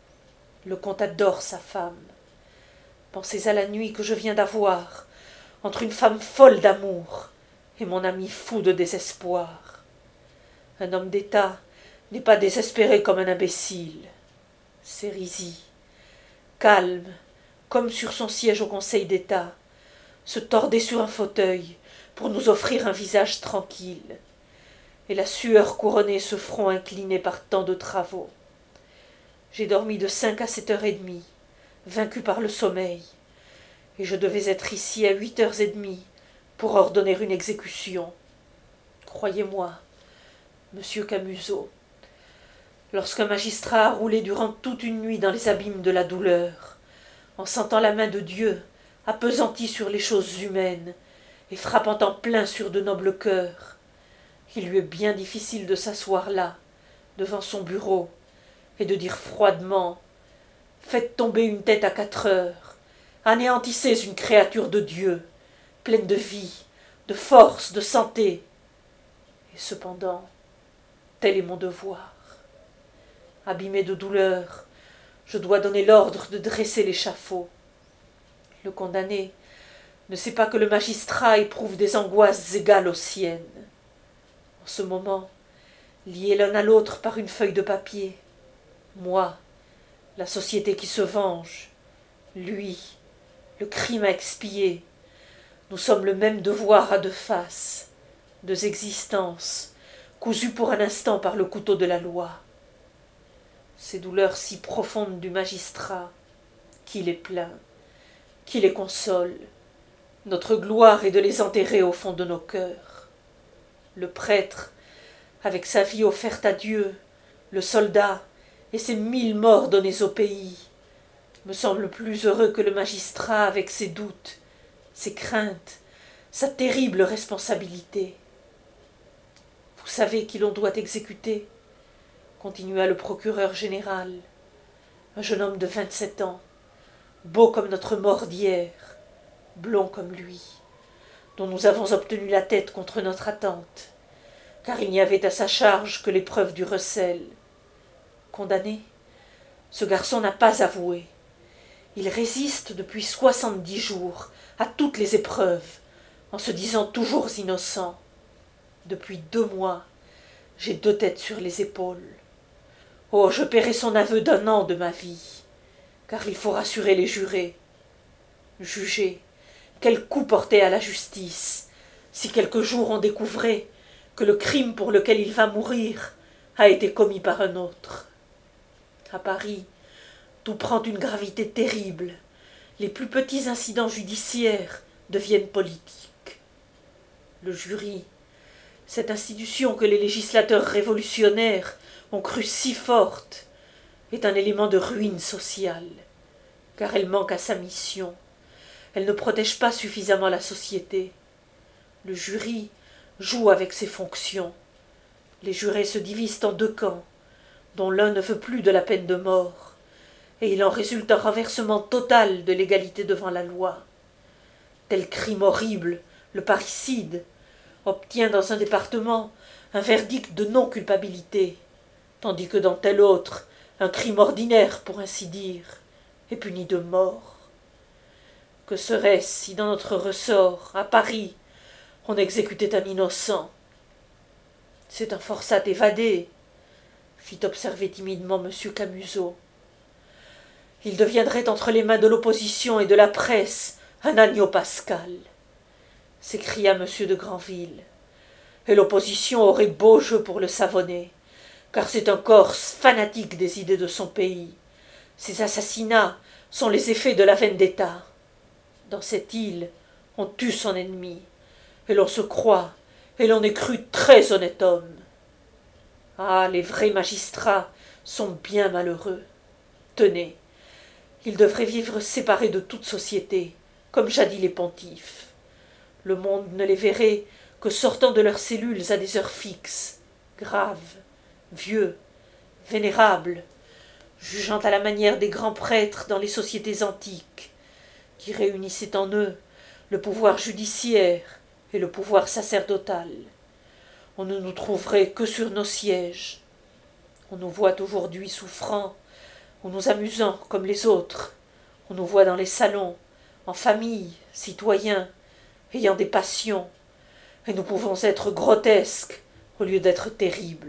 Le comte adore sa femme. Pensez à la nuit que je viens d'avoir entre une femme folle d'amour et mon ami fou de désespoir. Un homme d'État n'est pas désespéré comme un imbécile. Sérisy, calme, comme sur son siège au Conseil d'État, se tordait sur un fauteuil pour nous offrir un visage tranquille, et la sueur couronnait ce front incliné par tant de travaux. J'ai dormi de cinq à sept heures et demie, vaincu par le sommeil, et je devais être ici à huit heures et demie pour ordonner une exécution. Croyez-moi, monsieur Camusot, lorsqu'un magistrat a roulé durant toute une nuit dans les abîmes de la douleur, en sentant la main de Dieu appesantie sur les choses humaines et frappant en plein sur de nobles cœurs, il lui est bien difficile de s'asseoir là, devant son bureau, et de dire froidement « Faites tomber une tête à quatre heures, anéantissez une créature de Dieu, pleine de vie, de force, de santé. » Et cependant, tel est mon devoir. Abîmé de douleur, je dois donner l'ordre de dresser l'échafaud. Le condamné ne sait pas que le magistrat éprouve des angoisses égales aux siennes. En ce moment, liés l'un à l'autre par une feuille de papier, moi, la société qui se venge, lui, le crime à expier, nous sommes le même devoir à deux faces, deux existences, cousues pour un instant par le couteau de la loi. Ces douleurs si profondes du magistrat, qui les plaint, qui les console, notre gloire est de les enterrer au fond de nos cœurs. Le prêtre, avec sa vie offerte à Dieu, le soldat et ses mille morts donnés au pays, me semble plus heureux que le magistrat avec ses doutes, ses craintes, sa terrible responsabilité. Vous savez qui l'on doit exécuter, continua le procureur général, un jeune homme de vingt-sept ans, beau comme notre mort d'hier, blond comme lui, dont nous avons obtenu la tête contre notre attente, car il n'y avait à sa charge que l'épreuve du recel. Condamné, ce garçon n'a pas avoué. Il résiste depuis soixante-dix jours à toutes les épreuves, en se disant toujours innocent. Depuis deux mois, j'ai deux têtes sur les épaules. Oh, je paierai son aveu d'un an de ma vie, car il faut rassurer les jurés. Jugez, quel coup porter à la justice, si quelque jour on découvrait que le crime pour lequel il va mourir a été commis par un autre. À Paris, tout prend une gravité terrible. Les plus petits incidents judiciaires deviennent politiques. Le jury Cette institution que les législateurs révolutionnaires ont crue si forte est un élément de ruine sociale, car elle manque à sa mission. Elle ne protège pas suffisamment la société. Le jury joue avec ses fonctions. Les jurés se divisent en deux camps, dont l'un ne veut plus de la peine de mort, et il en résulte un renversement total de l'égalité devant la loi. Tel crime horrible, le parricide, obtient dans un département un verdict de non-culpabilité, tandis que dans tel autre, un crime ordinaire, pour ainsi dire, est puni de mort. Que serait-ce si dans notre ressort, à Paris, on exécutait un innocent? C'est un forçat évadé, fit observer timidement M. Camusot. Il deviendrait entre les mains de l'opposition et de la presse un agneau pascal, s'écria M. de Grandville. Et l'opposition aurait beau jeu pour le savonner, car c'est un Corse fanatique des idées de son pays. Ses assassinats sont les effets de la vendetta. Dans cette île, on tue son ennemi, et l'on se croit, et l'on est cru très honnête homme. Ah, les vrais magistrats sont bien malheureux. Tenez, ils devraient vivre séparés de toute société, comme jadis les pontifes. Le monde ne les verrait que sortant de leurs cellules à des heures fixes, graves, vieux, vénérables, jugeant à la manière des grands prêtres dans les sociétés antiques, qui réunissaient en eux le pouvoir judiciaire et le pouvoir sacerdotal. On ne nous trouverait que sur nos sièges. On nous voit aujourd'hui souffrant ou nous amusant comme les autres. On nous voit dans les salons, en famille, citoyens, ayant des passions, et nous pouvons être grotesques au lieu d'être terribles.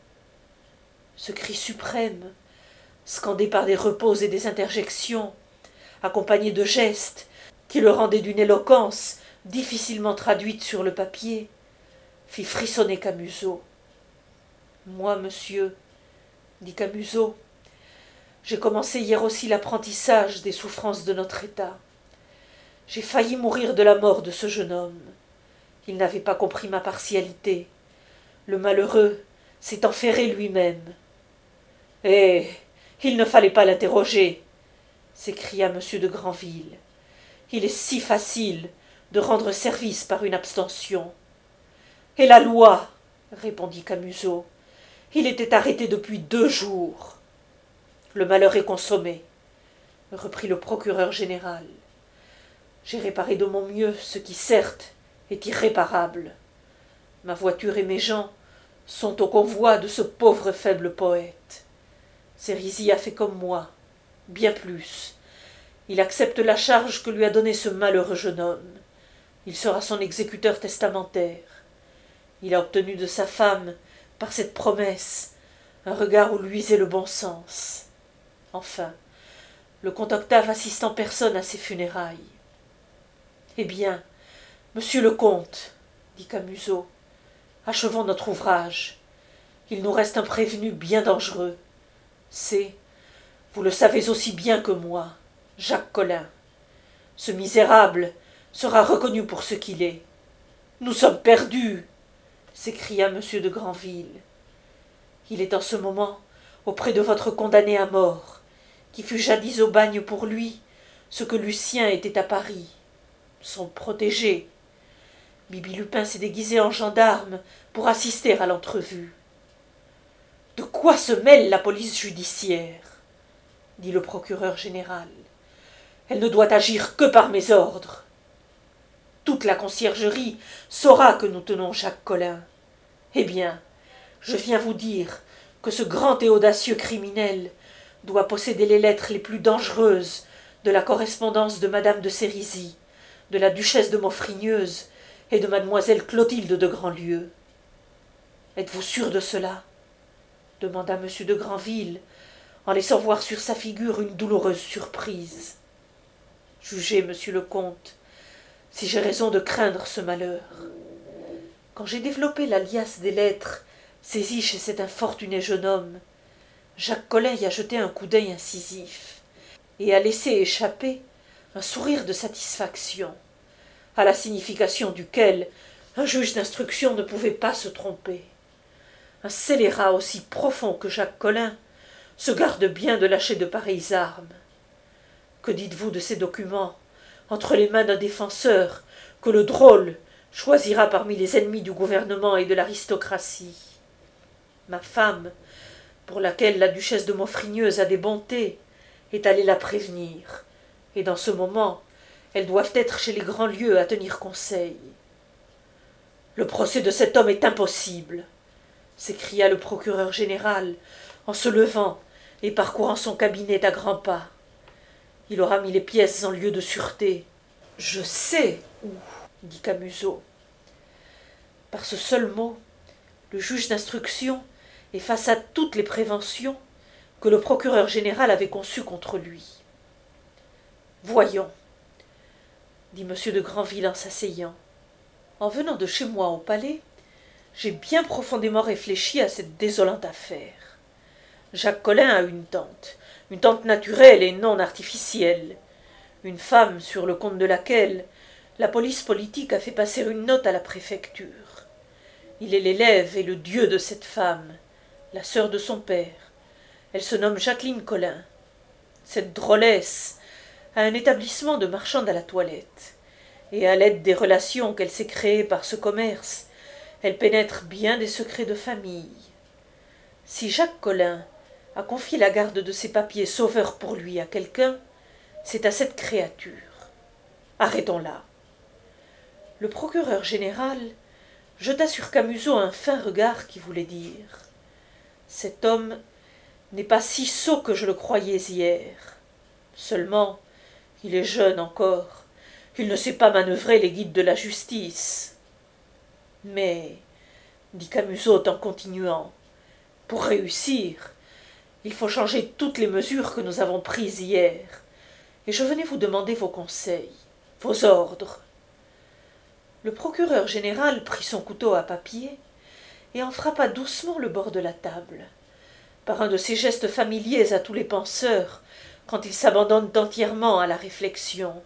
Ce cri suprême, scandé par des repos et des interjections, accompagné de gestes qui le rendaient d'une éloquence difficilement traduite sur le papier, fit frissonner Camusot. Moi, monsieur, dit Camusot, j'ai commencé hier aussi l'apprentissage des souffrances de notre état. J'ai failli mourir de la mort de ce jeune homme. Il n'avait pas compris ma partialité. Le malheureux s'est enferré lui-même. Eh, il ne fallait pas l'interroger, s'écria M. de Grandville. Il est si facile de rendre service par une abstention. Et la loi, répondit Camusot. Il était arrêté depuis deux jours. Le malheur est consommé, reprit le procureur général. J'ai réparé de mon mieux ce qui, certes, est irréparable. Ma voiture et mes gens sont au convoi de ce pauvre faible poète. Sérisy a fait comme moi, bien plus. Il accepte la charge que lui a donnée ce malheureux jeune homme. Il sera son exécuteur testamentaire. Il a obtenu de sa femme, par cette promesse, un regard où luisait le bon sens. Enfin, le comte Octave assiste en personne à ses funérailles. Eh bien, monsieur le comte, dit Camusot, achevons notre ouvrage. Il nous reste un prévenu bien dangereux. C'est, vous le savez aussi bien que moi, Jacques Collin. Ce misérable sera reconnu pour ce qu'il est. Nous sommes perdus, s'écria M. de Grandville. Il est en ce moment auprès de votre condamné à mort, qui fut jadis au bagne pour lui ce que Lucien était à Paris, son protégé. Bibi Lupin s'est déguisé en gendarme pour assister à l'entrevue. De quoi se mêle la police judiciaire, dit le procureur général. Elle ne doit agir que par mes ordres. Toute la conciergerie saura que nous tenons Jacques Collin. Eh bien, je viens vous dire que ce grand et audacieux criminel doit posséder les lettres les plus dangereuses de la correspondance de madame de Sérisy, de la duchesse de Maufrigneuse et de mademoiselle Clotilde de Grandlieu. Êtes-vous sûr de cela? Demanda M. de Grandville, en laissant voir sur sa figure une douloureuse surprise. Jugez, monsieur le comte, si j'ai raison de craindre ce malheur. Quand j'ai développé la liasse des lettres saisie chez cet infortuné jeune homme, Jacques Collin y a jeté un coup d'œil incisif et a laissé échapper un sourire de satisfaction, à la signification duquel Un juge d'instruction ne pouvait pas se tromper. Un scélérat aussi profond que Jacques Collin se garde bien de lâcher de pareilles armes. Que dites-vous de ces documents, entre les mains d'un défenseur, que le drôle choisira parmi les ennemis du gouvernement et de l'aristocratie? Ma femme, pour laquelle la duchesse de Maufrigneuse a des bontés, est allée la prévenir, et dans ce moment, elles doivent être chez les grands lieux à tenir conseil. Le procès de cet homme est impossible, s'écria le procureur général en se levant et parcourant son cabinet à grands pas. Il aura mis les pièces en lieu de sûreté. Je sais où, dit Camusot. Par ce seul mot, le juge d'instruction effaça toutes les préventions que le procureur général avait conçues contre lui. Voyons, dit M. de Grandville en s'asseyant. En venant de chez moi au palais, j'ai bien profondément réfléchi à cette désolante affaire. Jacques Collin a une tante, une tante naturelle et non artificielle, une femme sur le compte de laquelle la police politique a fait passer une note à la préfecture. Il est l'élève et le dieu de cette femme, la sœur de son père. Elle se nomme Jacqueline Collin. Cette drôlesse a un établissement de marchande à la toilette, et à l'aide des relations qu'elle s'est créées par ce commerce, elle pénètre bien des secrets de famille. Si Jacques Collin a confié la garde de ses papiers sauveurs pour lui à quelqu'un, c'est à cette créature. Arrêtons-là. Le procureur général jeta sur Camusot un fin regard qui voulait dire « Cet homme n'est pas si sot que je le croyais hier. Seulement, il est jeune encore. Il ne sait pas manœuvrer les guides de la justice. » Mais, dit Camusot en continuant, pour réussir, il faut changer toutes les mesures que nous avons prises hier, et je venais vous demander vos conseils, vos ordres. Le procureur général prit son couteau à papier et en frappa doucement le bord de la table, par un de ces gestes familiers à tous les penseurs quand ils s'abandonnent entièrement à la réflexion.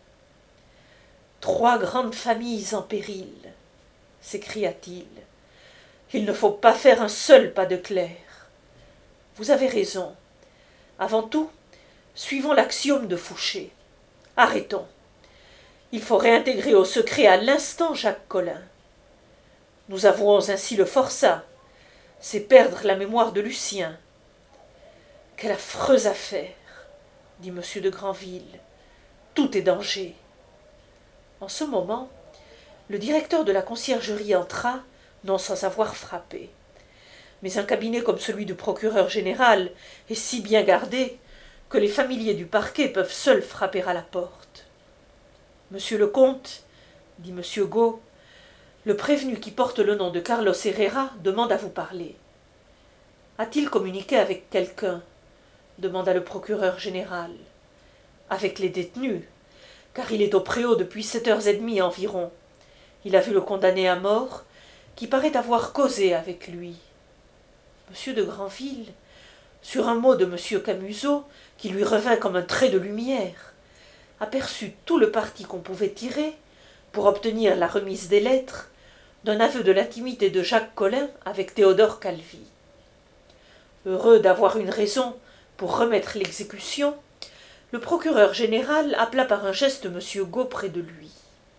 Trois grandes familles en péril, s'écria-t-il. Il ne faut pas faire un seul pas de clair. Vous avez raison. Avant tout, suivons l'axiome de Fouché. Arrêtons. Il faut réintégrer au secret à l'instant Jacques Collin. Nous avouons ainsi le forçat. C'est perdre la mémoire de Lucien. Quelle affreuse affaire, dit M. de Grandville. Tout est danger. En ce moment, le directeur de la conciergerie entra, non sans avoir frappé. Mais un cabinet comme celui du procureur général est si bien gardé que les familiers du parquet peuvent seuls frapper à la porte. « Monsieur le comte, dit M. Gault, le prévenu qui porte le nom de Carlos Herrera demande à vous parler. »« A-t-il communiqué avec quelqu'un » demanda le procureur général. « Avec les détenus, car il est au préau depuis sept heures et demie environ. Il a vu le condamné à mort, qui paraît avoir causé avec lui. » M. de Grandville, sur un mot de M. Camusot, qui lui revint comme un trait de lumière, aperçut tout le parti qu'on pouvait tirer pour obtenir la remise des lettres d'un aveu de l'intimité de Jacques Collin avec Théodore Calvi. Heureux d'avoir une raison pour remettre l'exécution, le procureur général appela par un geste M. Gault près de lui.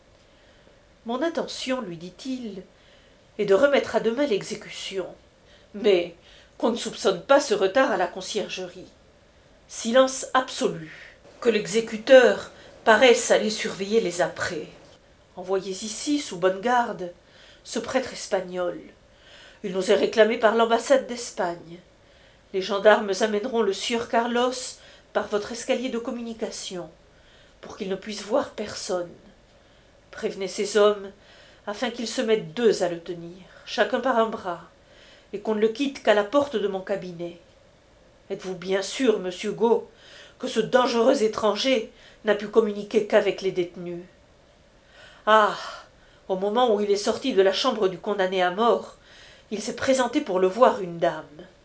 « Mon intention, lui dit-il, est de remettre à demain l'exécution. Mais qu'on ne soupçonne pas ce retard à la conciergerie. Silence absolu. Que l'exécuteur paraisse aller surveiller les apprêts. Envoyez ici, sous bonne garde, ce prêtre espagnol. Il nous est réclamé par l'ambassade d'Espagne. Les gendarmes amèneront le sieur Carlos par votre escalier de communication, pour qu'il ne puisse voir personne. Prévenez ces hommes, afin qu'ils se mettent deux à le tenir, chacun par un bras, et qu'on ne le quitte qu'à la porte de mon cabinet. Êtes-vous bien sûr, monsieur Gault, que ce dangereux étranger n'a pu communiquer qu'avec les détenus? Ah, au moment où il est sorti de la chambre du condamné à mort, il s'est présenté pour le voir une dame.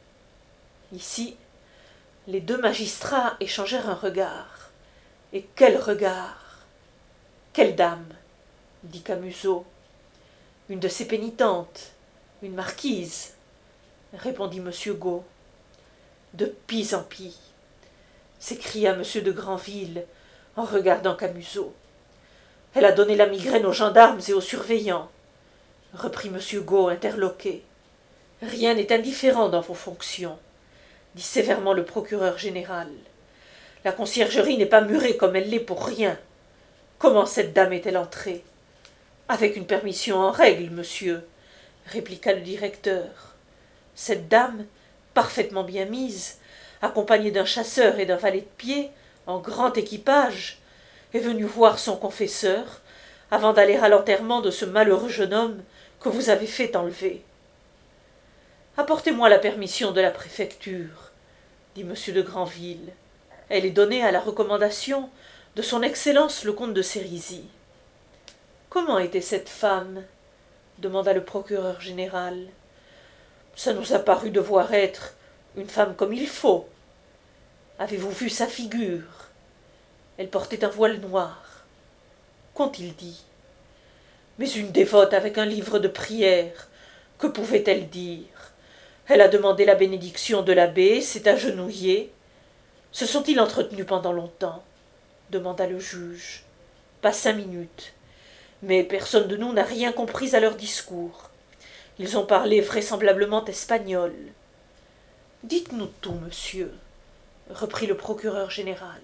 Ici, les deux magistrats échangèrent un regard. Et quel regard! Quelle dame? Dit Camusot. Une de ses pénitentes, une marquise, répondit monsieur Gault. De pis en pis, s'écria monsieur de Grandville en regardant Camusot. Elle a donné la migraine aux gendarmes et aux surveillants, reprit monsieur Gault interloqué. Rien n'est indifférent dans vos fonctions, dit sévèrement le procureur général. La conciergerie n'est pas murée comme elle l'est pour rien. Comment cette dame est-elle entrée? Avec une permission en règle, monsieur, répliqua le directeur. Cette dame, parfaitement bien mise, accompagnée d'un chasseur et d'un valet de pied, en grand équipage, est venue voir son confesseur avant d'aller à l'enterrement de ce malheureux jeune homme que vous avez fait enlever. Apportez-moi la permission de la préfecture, dit monsieur de Grandville. Elle est donnée à la recommandation de son Excellence le comte de Sérisy. Comment était cette femme? Demanda le procureur général. Ça nous a paru devoir être une femme comme il faut. Avez-vous vu sa figure? Elle portait un voile noir. Qu'ont-ils dit? Mais une dévote avec un livre de prière, que pouvait-elle dire? Elle a demandé la bénédiction de l'abbé, s'est agenouillée. Se sont-ils entretenus pendant longtemps? Demanda le juge. Pas cinq minutes. Mais personne de nous n'a rien compris à leur discours. Ils ont parlé vraisemblablement espagnol. Dites-nous tout, monsieur, reprit le procureur général.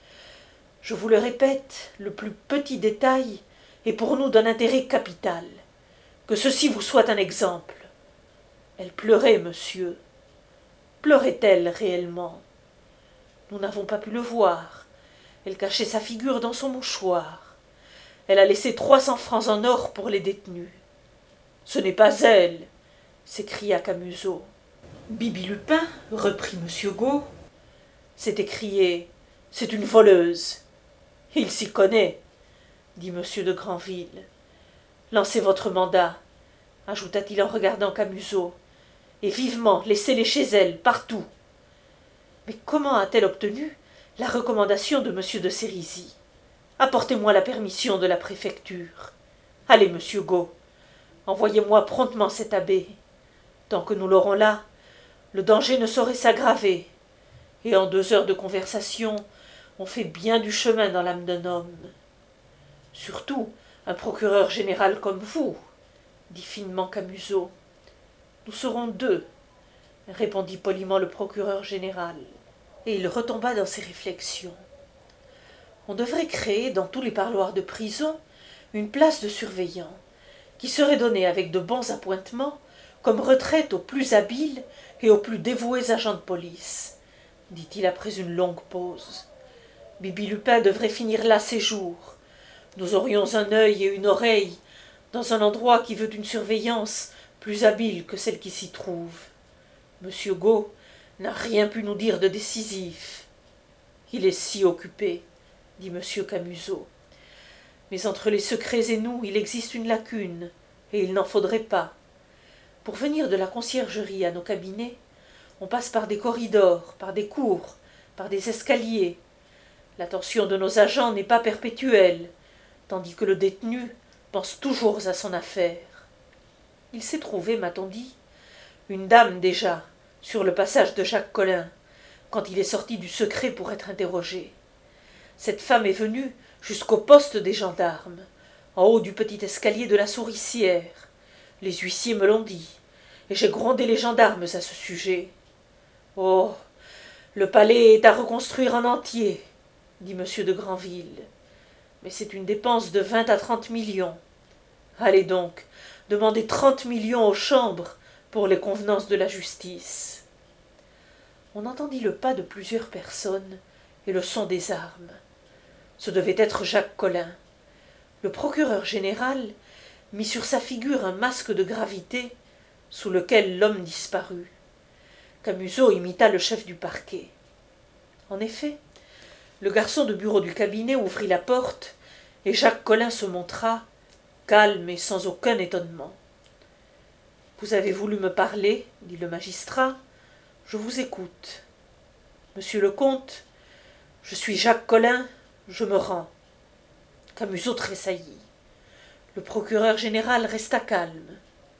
Je vous le répète, le plus petit détail est pour nous d'un intérêt capital. Que ceci vous soit un exemple. Elle pleurait, monsieur. Pleurait-elle réellement? Nous n'avons pas pu le voir. Elle cachait sa figure dans son mouchoir. Elle a laissé trois cents francs en or pour les détenus. Ce n'est pas elle, s'écria Camusot. Bibi Lupin, reprit monsieur Gault, s'est écrié, c'est une voleuse. Il s'y connaît, dit monsieur de Grandville. Lancez votre mandat, ajouta-t-il en regardant Camusot, et vivement, laissez-les chez elle, partout. Mais comment a-t-elle obtenu la recommandation de monsieur de Sérisy? Apportez-moi la permission de la préfecture. Allez, monsieur Gault, envoyez-moi promptement cet abbé. Tant que nous l'aurons là, le danger ne saurait s'aggraver, et en deux heures de conversation, on fait bien du chemin dans l'âme d'un homme. Surtout un procureur général comme vous, dit finement Camusot. Nous serons deux, répondit poliment le procureur général, et il retomba dans ses réflexions. On devrait créer dans tous les parloirs de prison une place de surveillant, qui serait donnée avec de bons appointements comme retraite aux plus habiles et aux plus dévoués agents de police, dit-il après une longue pause. Bibi Lupin devrait finir là ses jours. Nous aurions un œil et une oreille dans un endroit qui veut une surveillance plus habile que celle qui s'y trouve. Monsieur Gault n'a rien pu nous dire de décisif. Il est si occupé, dit monsieur Camusot. Mais entre les secrets et nous, il existe une lacune, et il n'en faudrait pas. Pour venir de la conciergerie à nos cabinets, on passe par des corridors, par des cours, par des escaliers. L'attention de nos agents n'est pas perpétuelle, tandis que le détenu pense toujours à son affaire. Il s'est trouvé, m'a-t-on dit, une dame déjà, sur le passage de Jacques Collin, quand il est sorti du secret pour être interrogé. Cette femme est venue jusqu'au poste des gendarmes, en haut du petit escalier de la souricière. Les huissiers me l'ont dit, et j'ai grondé les gendarmes à ce sujet. Oh, le palais est à reconstruire en entier, dit monsieur de Grandville. Mais c'est une dépense de vingt à trente millions. Allez donc, demandez trente millions aux chambres pour les convenances de la justice. On entendit le pas de plusieurs personnes et le son des armes. Ce devait être Jacques Collin. Le procureur général mit sur sa figure un masque de gravité sous lequel l'homme disparut. Camusot imita le chef du parquet. En effet, le garçon de bureau du cabinet ouvrit la porte et Jacques Collin se montra, calme et sans aucun étonnement. « Vous avez voulu me parler, dit le magistrat. Je vous écoute. Monsieur le comte, je suis Jacques Collin, je me rends. » Camusot tressaillit. Le procureur général resta calme.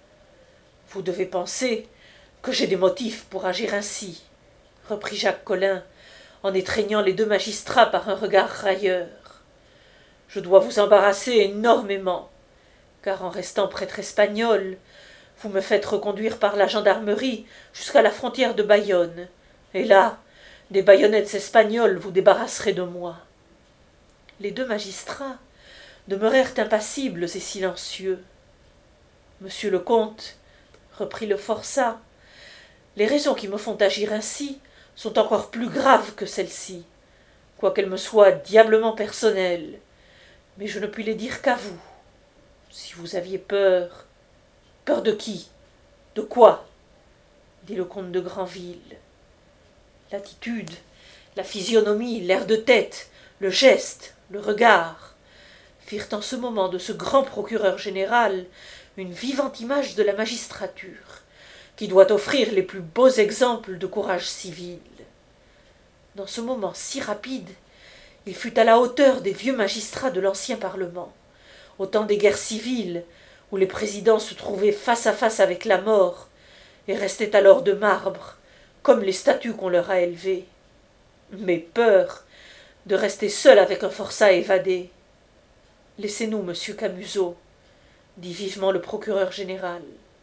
« Vous devez penser que j'ai des motifs pour agir ainsi, » reprit Jacques Collin, en étreignant les deux magistrats par un regard railleur. « Je dois vous embarrasser énormément, car en restant prêtre espagnol, vous me faites reconduire par la gendarmerie jusqu'à la frontière de Bayonne, et là, des baïonnettes espagnoles vous débarrasseraient de moi. » Les deux magistrats demeurèrent impassibles et silencieux. « Monsieur le comte, » reprit le forçat, « les raisons qui me font agir ainsi sont encore plus graves que celles-ci, quoiqu'elles me soient diablement personnelles, mais je ne puis les dire qu'à vous. Si vous aviez peur... »« Peur de qui? De quoi ?» dit le comte de Granville. L'attitude, la physionomie, l'air de tête, le geste, le regard firent en ce moment de ce grand procureur général une vivante image de la magistrature, qui doit offrir les plus beaux exemples de courage civil. Dans ce moment si rapide, il fut à la hauteur des vieux magistrats de l'ancien Parlement, au temps des guerres civiles, où les présidents se trouvaient face à face avec la mort et restaient alors de marbre, comme les statues qu'on leur a élevées. Mais peur de rester seul avec un forçat évadé. « Laissez-nous, monsieur Camusot, » dit vivement le procureur général.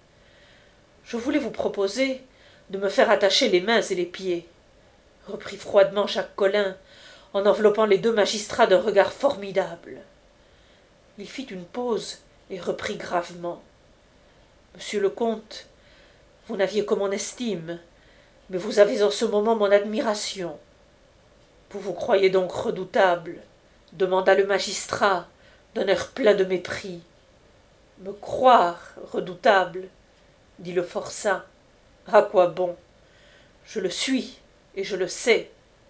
« Je voulais vous proposer de me faire attacher les mains et les pieds, » reprit froidement Jacques Collin, en enveloppant les deux magistrats d'un regard formidable. Il fit une pause et reprit gravement. « Monsieur le comte, vous n'aviez que mon estime, mais vous avez en ce moment mon admiration. »« Vous vous croyez donc redoutable ?» demanda le magistrat, d'un air plein de mépris. « Me croire redoutable ?» dit le forçat. « À quoi bon? Je le suis, et je le sais. »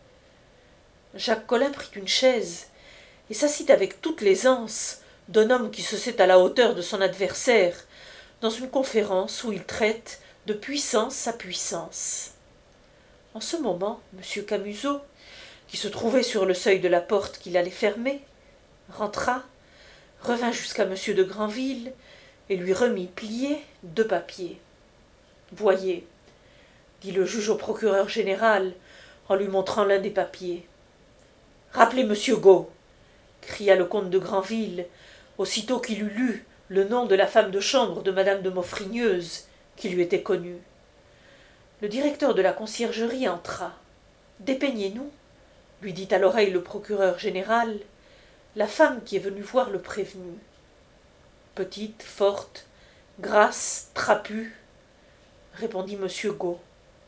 Jacques Collin prit une chaise et s'assit avec toute l'aisance d'un homme qui se sait à la hauteur de son adversaire dans une conférence où il traite de puissance à puissance. En ce moment, M. Camusot, qui se trouvait sur le seuil de la porte qu'il allait fermer, rentra, revint jusqu'à M. de Granville et lui remit pliés deux papiers. « Voyez, » dit le juge au procureur général en lui montrant l'un des papiers. « Rappelez monsieur Got !» cria le comte de Granville, aussitôt qu'il eut lu le nom de la femme de chambre de madame de Maufrigneuse, qui lui était connue. Le directeur de la conciergerie entra. « Dépeignez-nous, » lui dit à l'oreille le procureur général, la femme qui est venue voir le prévenu. Petite, forte, grasse, trapue, répondit monsieur Got.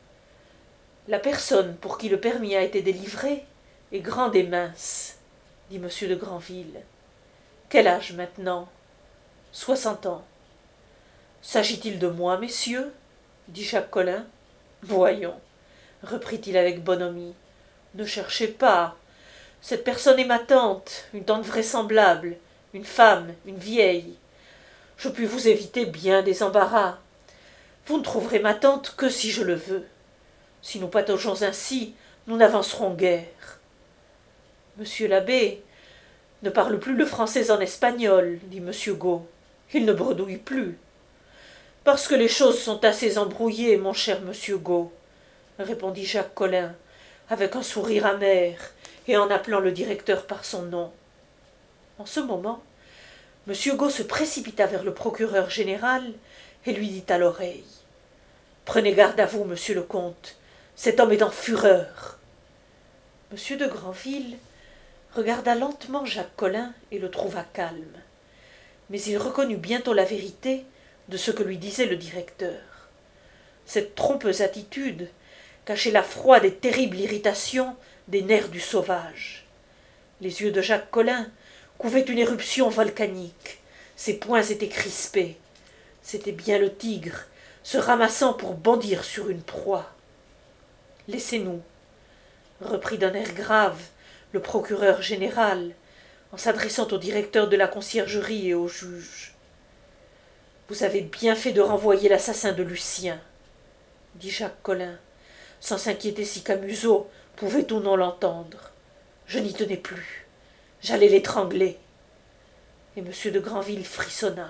La personne pour qui le permis a été délivré est grande et mince, dit monsieur de Granville. Quel âge maintenant? Soixante ans. S'agit-il de moi, messieurs? Dit Jacques Collin. Voyons, reprit-il avec bonhomie. Ne cherchez pas. Cette personne est ma tante, une tante vraisemblable, une femme, une vieille. Je puis vous éviter bien des embarras. Vous ne trouverez ma tante que si je le veux. Si nous pataugeons ainsi, nous n'avancerons guère. Monsieur l'abbé ne parle plus le français en espagnol, dit monsieur Got. Il ne bredouille plus. Parce que les choses sont assez embrouillées, mon cher monsieur Got, répondit Jacques Collin, avec un sourire amer, et en appelant le directeur par son nom. En ce moment, monsieur Got se précipita vers le procureur général et lui dit à l'oreille. Prenez garde à vous, monsieur le comte, cet homme est en fureur. Monsieur de Granville regarda lentement Jacques Collin et le trouva calme. Mais il reconnut bientôt la vérité de ce que lui disait le directeur. Cette trompeuse attitude cachait la froide et terrible irritation des nerfs du sauvage. Les yeux de Jacques Collin couvaient une éruption volcanique, ses poings étaient crispés. C'était bien le tigre, se ramassant pour bondir sur une proie. « Laissez-nous, » reprit d'un air grave le procureur général, en s'adressant au directeur de la conciergerie et au juge. « Vous avez bien fait de renvoyer l'assassin de Lucien, » dit Jacques Collin, sans s'inquiéter si Camusot pouvait ou non l'entendre. « Je n'y tenais plus. J'allais l'étrangler. » et M. de Grandville frissonna.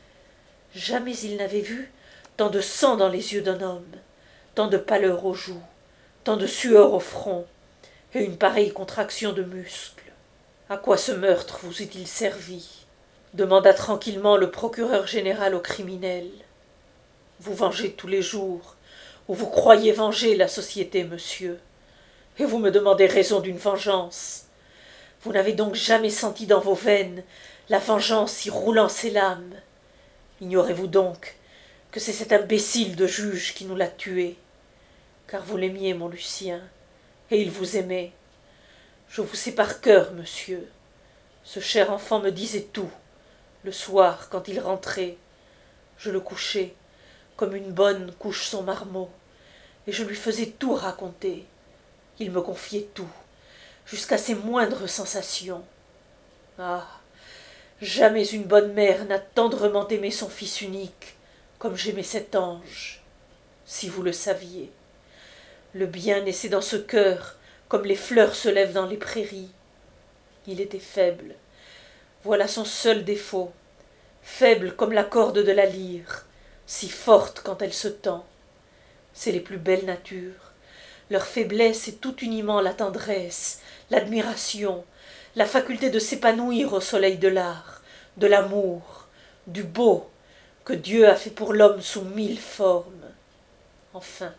Jamais il n'avait vu tant de sang dans les yeux d'un homme, tant de pâleur aux joues, tant de sueur au front, et une pareille contraction de muscles. À quoi ce meurtre vous est-il servi? Demanda tranquillement le procureur général au criminel. Vous vengez tous les jours, ou vous croyez venger la société, monsieur, et vous me demandez raison d'une vengeance. Vous n'avez donc jamais senti dans vos veines la vengeance y roulant ses lames. Ignorez-vous donc que c'est cet imbécile de juge qui nous l'a tué, car vous l'aimiez, mon Lucien, et il vous aimait. Je vous sais par cœur, monsieur. Ce cher enfant me disait tout, le soir, quand il rentrait. Je le couchais, comme une bonne couche son marmot, et je lui faisais tout raconter. Il me confiait tout, jusqu'à ses moindres sensations. Ah, jamais une bonne mère n'a tendrement aimé son fils unique, comme j'aimais cet ange. Si vous le saviez. Le bien naissait dans ce cœur, comme les fleurs se lèvent dans les prairies. Il était faible. Voilà son seul défaut. Faible comme la corde de la lyre, si forte quand elle se tend. C'est les plus belles natures. Leur faiblesse est tout uniment la tendresse, l'admiration, la faculté de s'épanouir au soleil de l'art, de l'amour, du beau, que Dieu a fait pour l'homme sous mille formes. Enfin,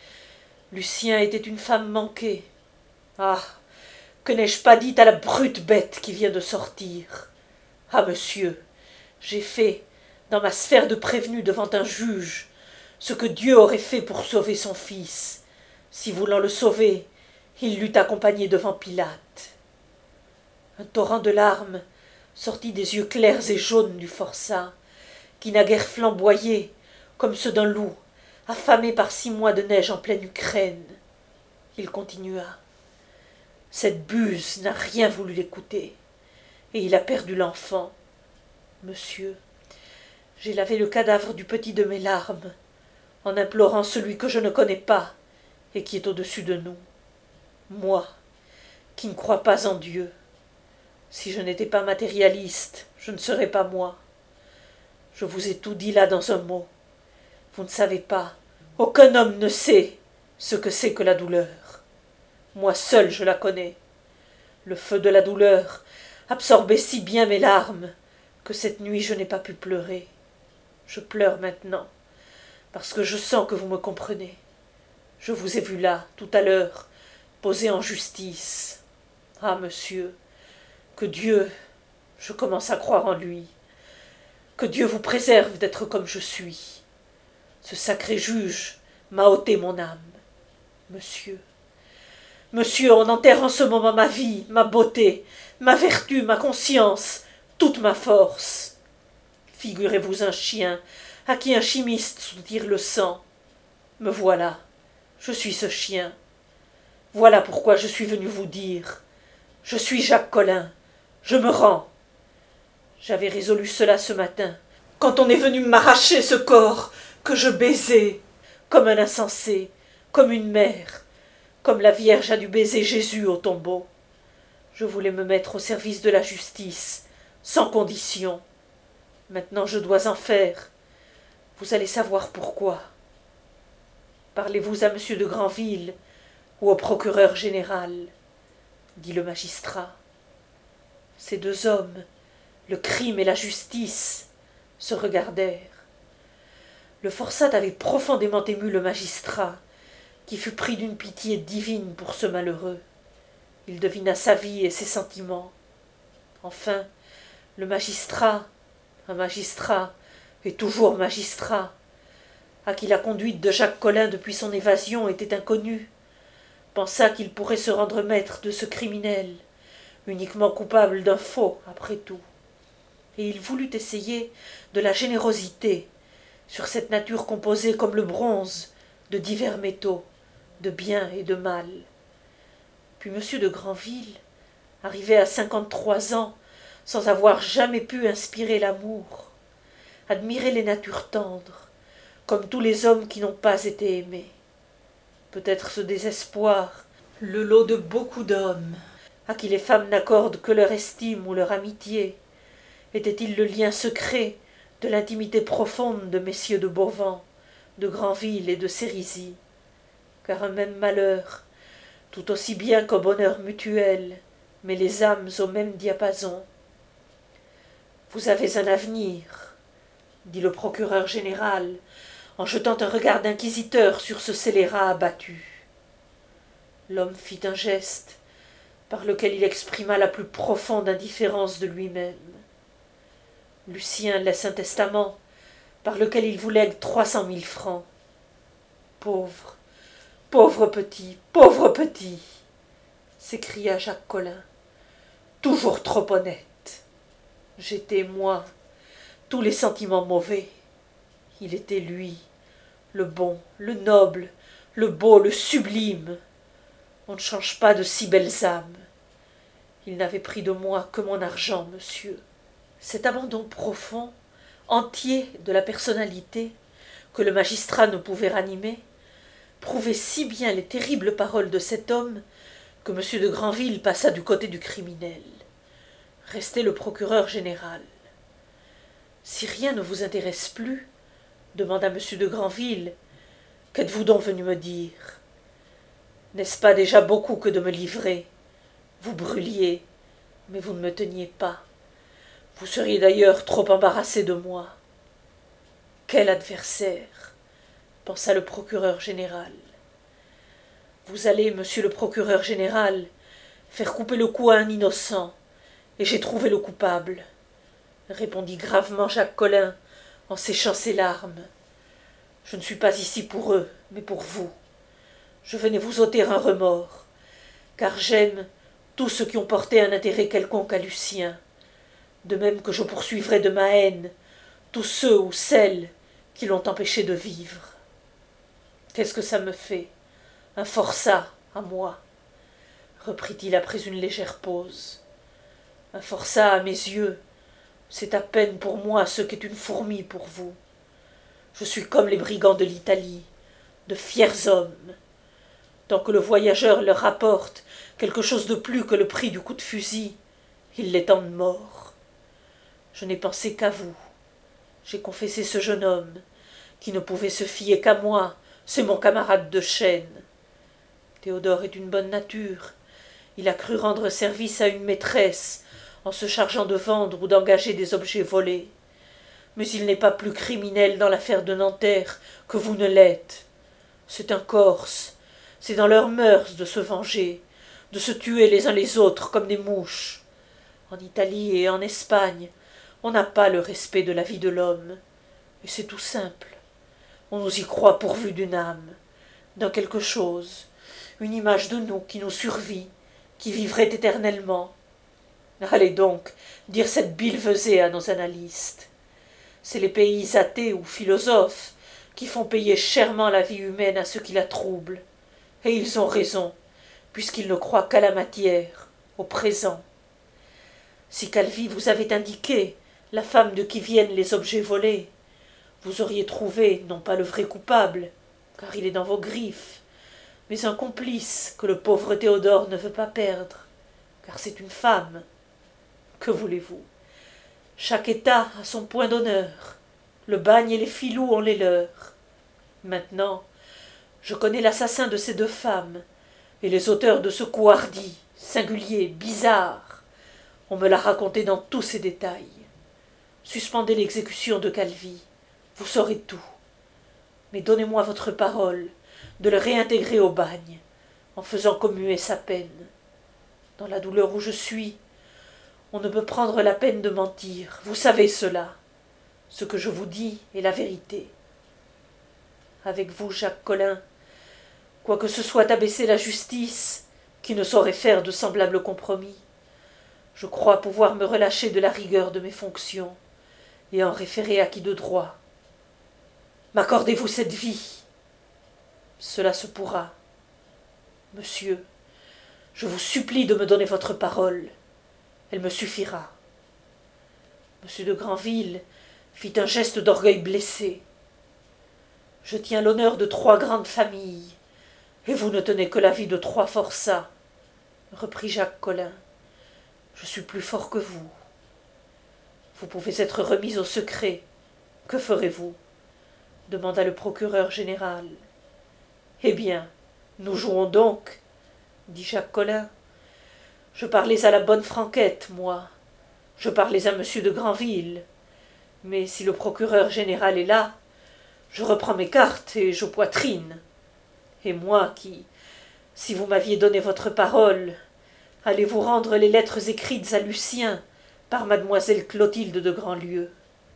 Lucien était une femme manquée. Ah, que n'ai-je pas dit à la brute bête qui vient de sortir? Ah, monsieur, j'ai fait, dans ma sphère de prévenu devant un juge, ce que Dieu aurait fait pour sauver son fils, si voulant le sauver, il l'eût accompagné devant Pilate. Un torrent de larmes sortit des yeux clairs et jaunes du forçat, qui naguère flamboyait, comme ceux d'un loup, affamé par six mois de neige en pleine Ukraine. Il continua. Cette buse n'a rien voulu l'écouter, et il a perdu l'enfant. Monsieur, j'ai lavé le cadavre du petit de mes larmes, en implorant celui que je ne connais pas, et qui est au-dessus de nous. Moi, qui ne crois pas en Dieu. Si je n'étais pas matérialiste, je ne serais pas moi. Je vous ai tout dit là dans un mot. Vous ne savez pas, aucun homme ne sait ce que c'est que la douleur. Moi seul je la connais. Le feu de la douleur absorbait si bien mes larmes que cette nuit je n'ai pas pu pleurer. Je pleure maintenant, parce que je sens que vous me comprenez. Je vous ai vu là, tout à l'heure, posé en justice. Ah, monsieur, que Dieu, je commence à croire en lui, que Dieu vous préserve d'être comme je suis. Ce sacré juge m'a ôté mon âme. Monsieur, monsieur, on enterre en ce moment ma vie, ma beauté, ma vertu, ma conscience, toute ma force. Figurez-vous un chien à qui un chimiste soutire le sang. Me voilà, je suis ce chien. Voilà pourquoi je suis venu vous dire. Je suis Jacques Collin, je me rends. J'avais résolu cela ce matin, quand on est venu m'arracher ce corps que je baisais, comme un insensé, comme une mère, comme la Vierge a dû baiser Jésus au tombeau. Je voulais me mettre au service de la justice, sans condition. Maintenant je dois en faire. Vous allez savoir pourquoi. Parlez-vous à monsieur de Grandville ou au procureur général, dit le magistrat. Ces deux hommes, le crime et la justice, se regardèrent. Le forçat avait profondément ému le magistrat, qui fut pris d'une pitié divine pour ce malheureux. Il devina sa vie et ses sentiments. Enfin, le magistrat, un magistrat, et toujours magistrat, à qui la conduite de Jacques Collin depuis son évasion était inconnue, pensa qu'il pourrait se rendre maître de ce criminel, uniquement coupable d'un faux, après tout. Et il voulut essayer de la générosité sur cette nature composée comme le bronze de divers métaux, de bien et de mal. Puis monsieur de Grandville, arrivé à cinquante-trois ans, sans avoir jamais pu inspirer l'amour, admirer les natures tendres, comme tous les hommes qui n'ont pas été aimés. Peut-être ce désespoir, le lot de beaucoup d'hommes, à qui les femmes n'accordent que leur estime ou leur amitié, Était-il le lien secret de l'intimité profonde de messieurs de Beauvant, de Granville et de Sérisy? Car un même malheur, tout aussi bien qu'un bonheur mutuel, met les âmes au même diapason. Vous avez un avenir, dit le procureur général, en jetant un regard d'inquisiteur sur ce scélérat abattu. L'homme fit un geste, par lequel il exprima la plus profonde indifférence de lui-même. Lucien laisse un testament, par lequel il vous lègue trois cent mille francs. Pauvre, pauvre petit, pauvre petit, s'écria Jacques Collin, toujours trop honnête. J'étais, moi, tous les sentiments mauvais. Il était lui, le bon, le noble, le beau, le sublime. On ne change pas de si belles âmes. Il n'avait pris de moi que mon argent, monsieur. Cet abandon profond, entier de la personnalité, que le magistrat ne pouvait ranimer, prouvait si bien les terribles paroles de cet homme que monsieur de Granville passa du côté du criminel. Restait le procureur général. « Si rien ne vous intéresse plus, demanda monsieur de Granville, qu'êtes-vous donc venu me dire? N'est-ce pas déjà beaucoup que de me livrer? Vous brûliez, mais vous ne me teniez pas. Vous seriez d'ailleurs trop embarrassé de moi. » Quel adversaire, pensa le procureur général. Vous allez, monsieur le procureur général, faire couper le cou à un innocent, et j'ai trouvé le coupable, répondit gravement Jacques Collin en séchant ses larmes. Je ne suis pas ici pour eux, mais pour vous. Je venais vous ôter un remords, car j'aime tous ceux qui ont porté un intérêt quelconque à Lucien, de même que je poursuivrai de ma haine tous ceux ou celles qui l'ont empêché de vivre. Qu'est-ce que ça me fait, un forçat, à moi, reprit-il après une légère pause. Un forçat à mes yeux, c'est à peine pour moi ce qu'est une fourmi pour vous. Je suis comme les brigands de l'Italie, de fiers hommes. Tant que le voyageur leur rapporte quelque chose de plus que le prix du coup de fusil, ils l'étendent mort. Je n'ai pensé qu'à vous. J'ai confessé ce jeune homme, qui ne pouvait se fier qu'à moi, c'est mon camarade de chaîne. Théodore est d'une bonne nature. Il a cru rendre service à une maîtresse, en se chargeant de vendre ou d'engager des objets volés. Mais il n'est pas plus criminel dans l'affaire de Nanterre que vous ne l'êtes. C'est un Corse, c'est dans leurs mœurs de se venger, de se tuer les uns les autres comme des mouches. En Italie et en Espagne, on n'a pas le respect de la vie de l'homme. Et c'est tout simple. On nous y croit pourvus d'une âme, d'un quelque chose, une image de nous qui nous survit, qui vivrait éternellement. Allez donc dire cette billevesée à nos analystes. C'est les pays athées ou philosophes qui font payer chèrement la vie humaine à ceux qui la troublent. Et ils ont raison, puisqu'ils ne croient qu'à la matière, au présent. Si Calvi vous avait indiqué la femme de qui viennent les objets volés, vous auriez trouvé non pas le vrai coupable, car il est dans vos griffes, mais un complice que le pauvre Théodore ne veut pas perdre, car c'est une femme. Que voulez-vous? Chaque État a son point d'honneur. Le bagne et les filous ont les leurs. Maintenant, je connais l'assassin de ces deux femmes, et les auteurs de ce coup hardi, singulier, bizarre. On me l'a raconté dans tous ses détails. Suspendez l'exécution de Calvi, vous saurez tout. Mais donnez-moi votre parole de le réintégrer au bagne, en faisant commuer sa peine. Dans la douleur où je suis, on ne peut prendre la peine de mentir, vous savez cela. Ce que je vous dis est la vérité. Avec vous, Jacques Collin, quoique ce soit abaisser la justice, qui ne saurait faire de semblables compromis, je crois pouvoir me relâcher de la rigueur de mes fonctions, et en référer à qui de droit. M'accordez-vous cette vie? Cela se pourra. Monsieur, je vous supplie de me donner votre parole. Elle me suffira. Monsieur de Granville fit un geste d'orgueil blessé. Je tiens l'honneur de trois grandes familles, et vous ne tenez que la vie de trois forçats, reprit Jacques Collin. Je suis plus fort que vous. Vous pouvez être remis au secret. Que ferez-vous? Demanda le procureur général. Eh bien, nous jouons donc, dit Jacques Collin. Je parlais à la bonne franquette, moi. Je parlais à monsieur de Granville. Mais si le procureur général est là, je reprends mes cartes et je poitrine. Et moi qui, si vous m'aviez donné votre parole, allez vous rendre les lettres écrites à Lucien par mademoiselle Clotilde de Grandlieu.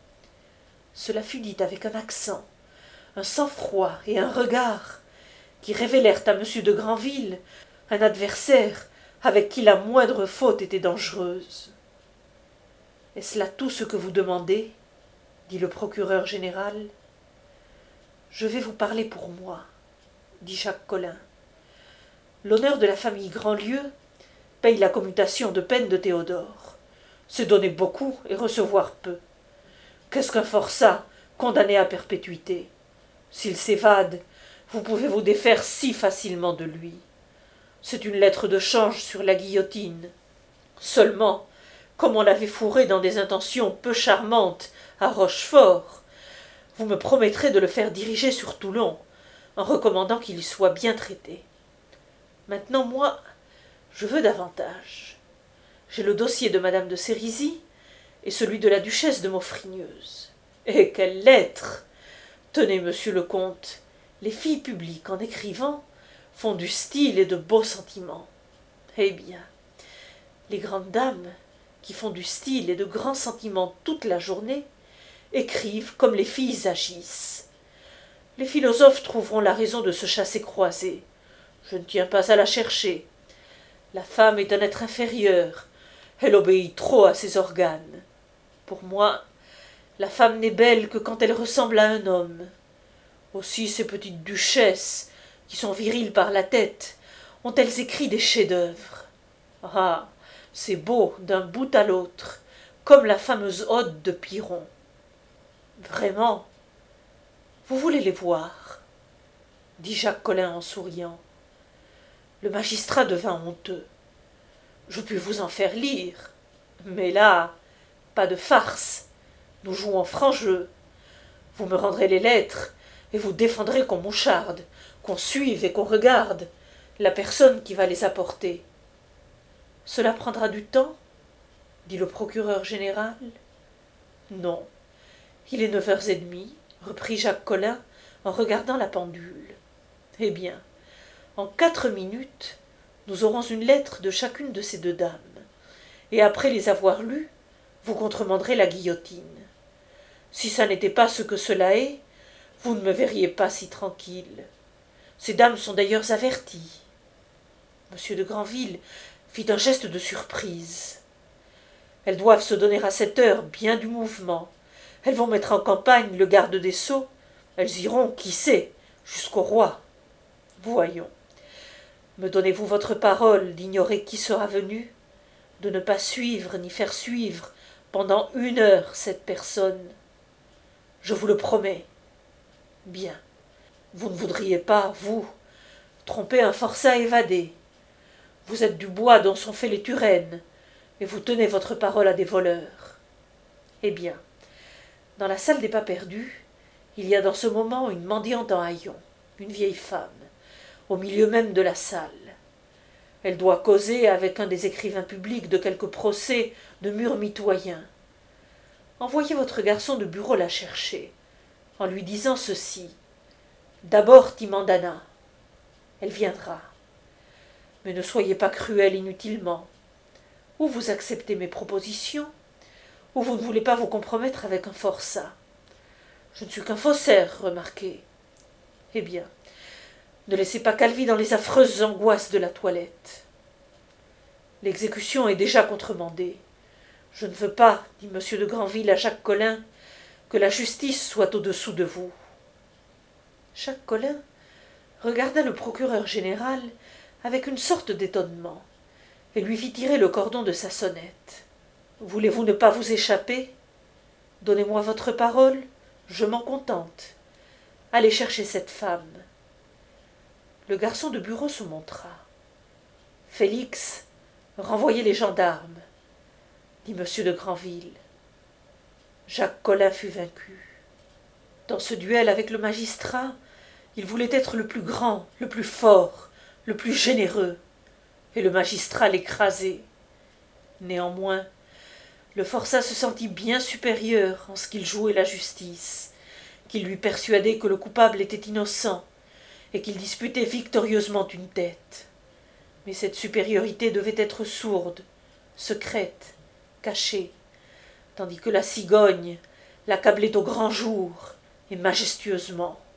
Cela fut dit avec un accent, un sang-froid et un regard qui révélèrent à monsieur de Grandville un adversaire avec qui la moindre faute était dangereuse. « Est-ce là tout ce que vous demandez ?» dit le procureur général. « Je vais vous parler pour moi, » dit Jacques Collin. « L'honneur de la famille Grandlieu paye la commutation de peine de Théodore. C'est donner beaucoup et recevoir peu. Qu'est-ce qu'un forçat condamné à perpétuité? S'il s'évade, vous pouvez vous défaire si facilement de lui. C'est une lettre de change sur la guillotine. Seulement, comme on l'avait fourré dans des intentions peu charmantes à Rochefort, vous me promettrez de le faire diriger sur Toulon, en recommandant qu'il y soit bien traité. Maintenant, moi, je veux davantage. J'ai le dossier de madame de Sérisy et celui de la duchesse de Maufrigneuse. Et quelle lettre! Tenez, monsieur le comte, les filles publiques, en écrivant, font du style et de beaux sentiments. Eh bien, les grandes dames, qui font du style et de grands sentiments toute la journée, écrivent comme les filles agissent. Les philosophes trouveront la raison de se chasser croisés. Je ne tiens pas à la chercher. La femme est un être inférieur. Elle obéit trop à ses organes. Pour moi, la femme n'est belle que quand elle ressemble à un homme. Aussi ces petites duchesses, qui sont viriles par la tête, ont-elles écrit des chefs-d'œuvre. Ah, c'est beau d'un bout à l'autre, comme la fameuse ode de Piron. Vraiment, vous voulez les voir, dit Jacques Collin en souriant. Le magistrat devint honteux. Je puis vous en faire lire, mais là, pas de farce. Nous jouons franc jeu. Vous me rendrez les lettres, et vous défendrez qu'on moucharde, qu'on suive et qu'on regarde la personne qui va les apporter. Cela prendra du temps, dit le procureur général. Non, il est neuf heures et demie, reprit Jacques Collin en regardant la pendule. Eh bien, en quatre minutes, nous aurons une lettre de chacune de ces deux dames, et après les avoir lues, vous contremanderez la guillotine. Si ça n'était pas ce que cela est, vous ne me verriez pas si tranquille. Ces dames sont d'ailleurs averties. Monsieur de Grandville fit un geste de surprise. Elles doivent se donner à cette heure bien du mouvement. Elles vont mettre en campagne le garde des sceaux. Elles iront, qui sait, jusqu'au roi. Voyons. Me donnez-vous votre parole d'ignorer qui sera venu, de ne pas suivre ni faire suivre pendant une heure cette personne? Je vous le promets. Bien. Vous ne voudriez pas, vous, tromper un forçat évadé. Vous êtes du bois dont sont faits les Turenne, et vous tenez votre parole à des voleurs. Eh bien, dans la salle des pas perdus, il y a dans ce moment une mendiante en haillons, une vieille femme, au milieu même de la salle. Elle doit causer avec un des écrivains publics de quelque procès de murs mitoyens. Envoyez votre garçon de bureau la chercher, en lui disant ceci. D'abord Timandana. Elle viendra. Mais ne soyez pas cruel inutilement. Ou vous acceptez mes propositions, ou vous ne voulez pas vous compromettre avec un forçat. Je ne suis qu'un faussaire, remarquez. Eh bien, ne laissez pas Calvi dans les affreuses angoisses de la toilette. L'exécution est déjà contremandée. Je ne veux pas, dit monsieur de Grandville à Jacques Collin, que la justice soit au-dessous de vous. Jacques Collin regarda le procureur général avec une sorte d'étonnement et lui fit tirer le cordon de sa sonnette. « Voulez-vous ne pas vous échapper? Donnez-moi votre parole, je m'en contente. Allez chercher cette femme. » Le garçon de bureau se montra. « Félix, renvoyez les gendarmes, dit monsieur de Grandville. Jacques Collin fut vaincu. Dans ce duel avec le magistrat, il voulait être le plus grand, le plus fort, le plus généreux, et le magistrat l'écrasait. Néanmoins, le forçat se sentit bien supérieur en ce qu'il jouait la justice, qu'il lui persuadait que le coupable était innocent, et qu'il disputait victorieusement une tête. Mais cette supériorité devait être sourde, secrète, cachée, tandis que la cigogne l'accablait au grand jour et majestueusement.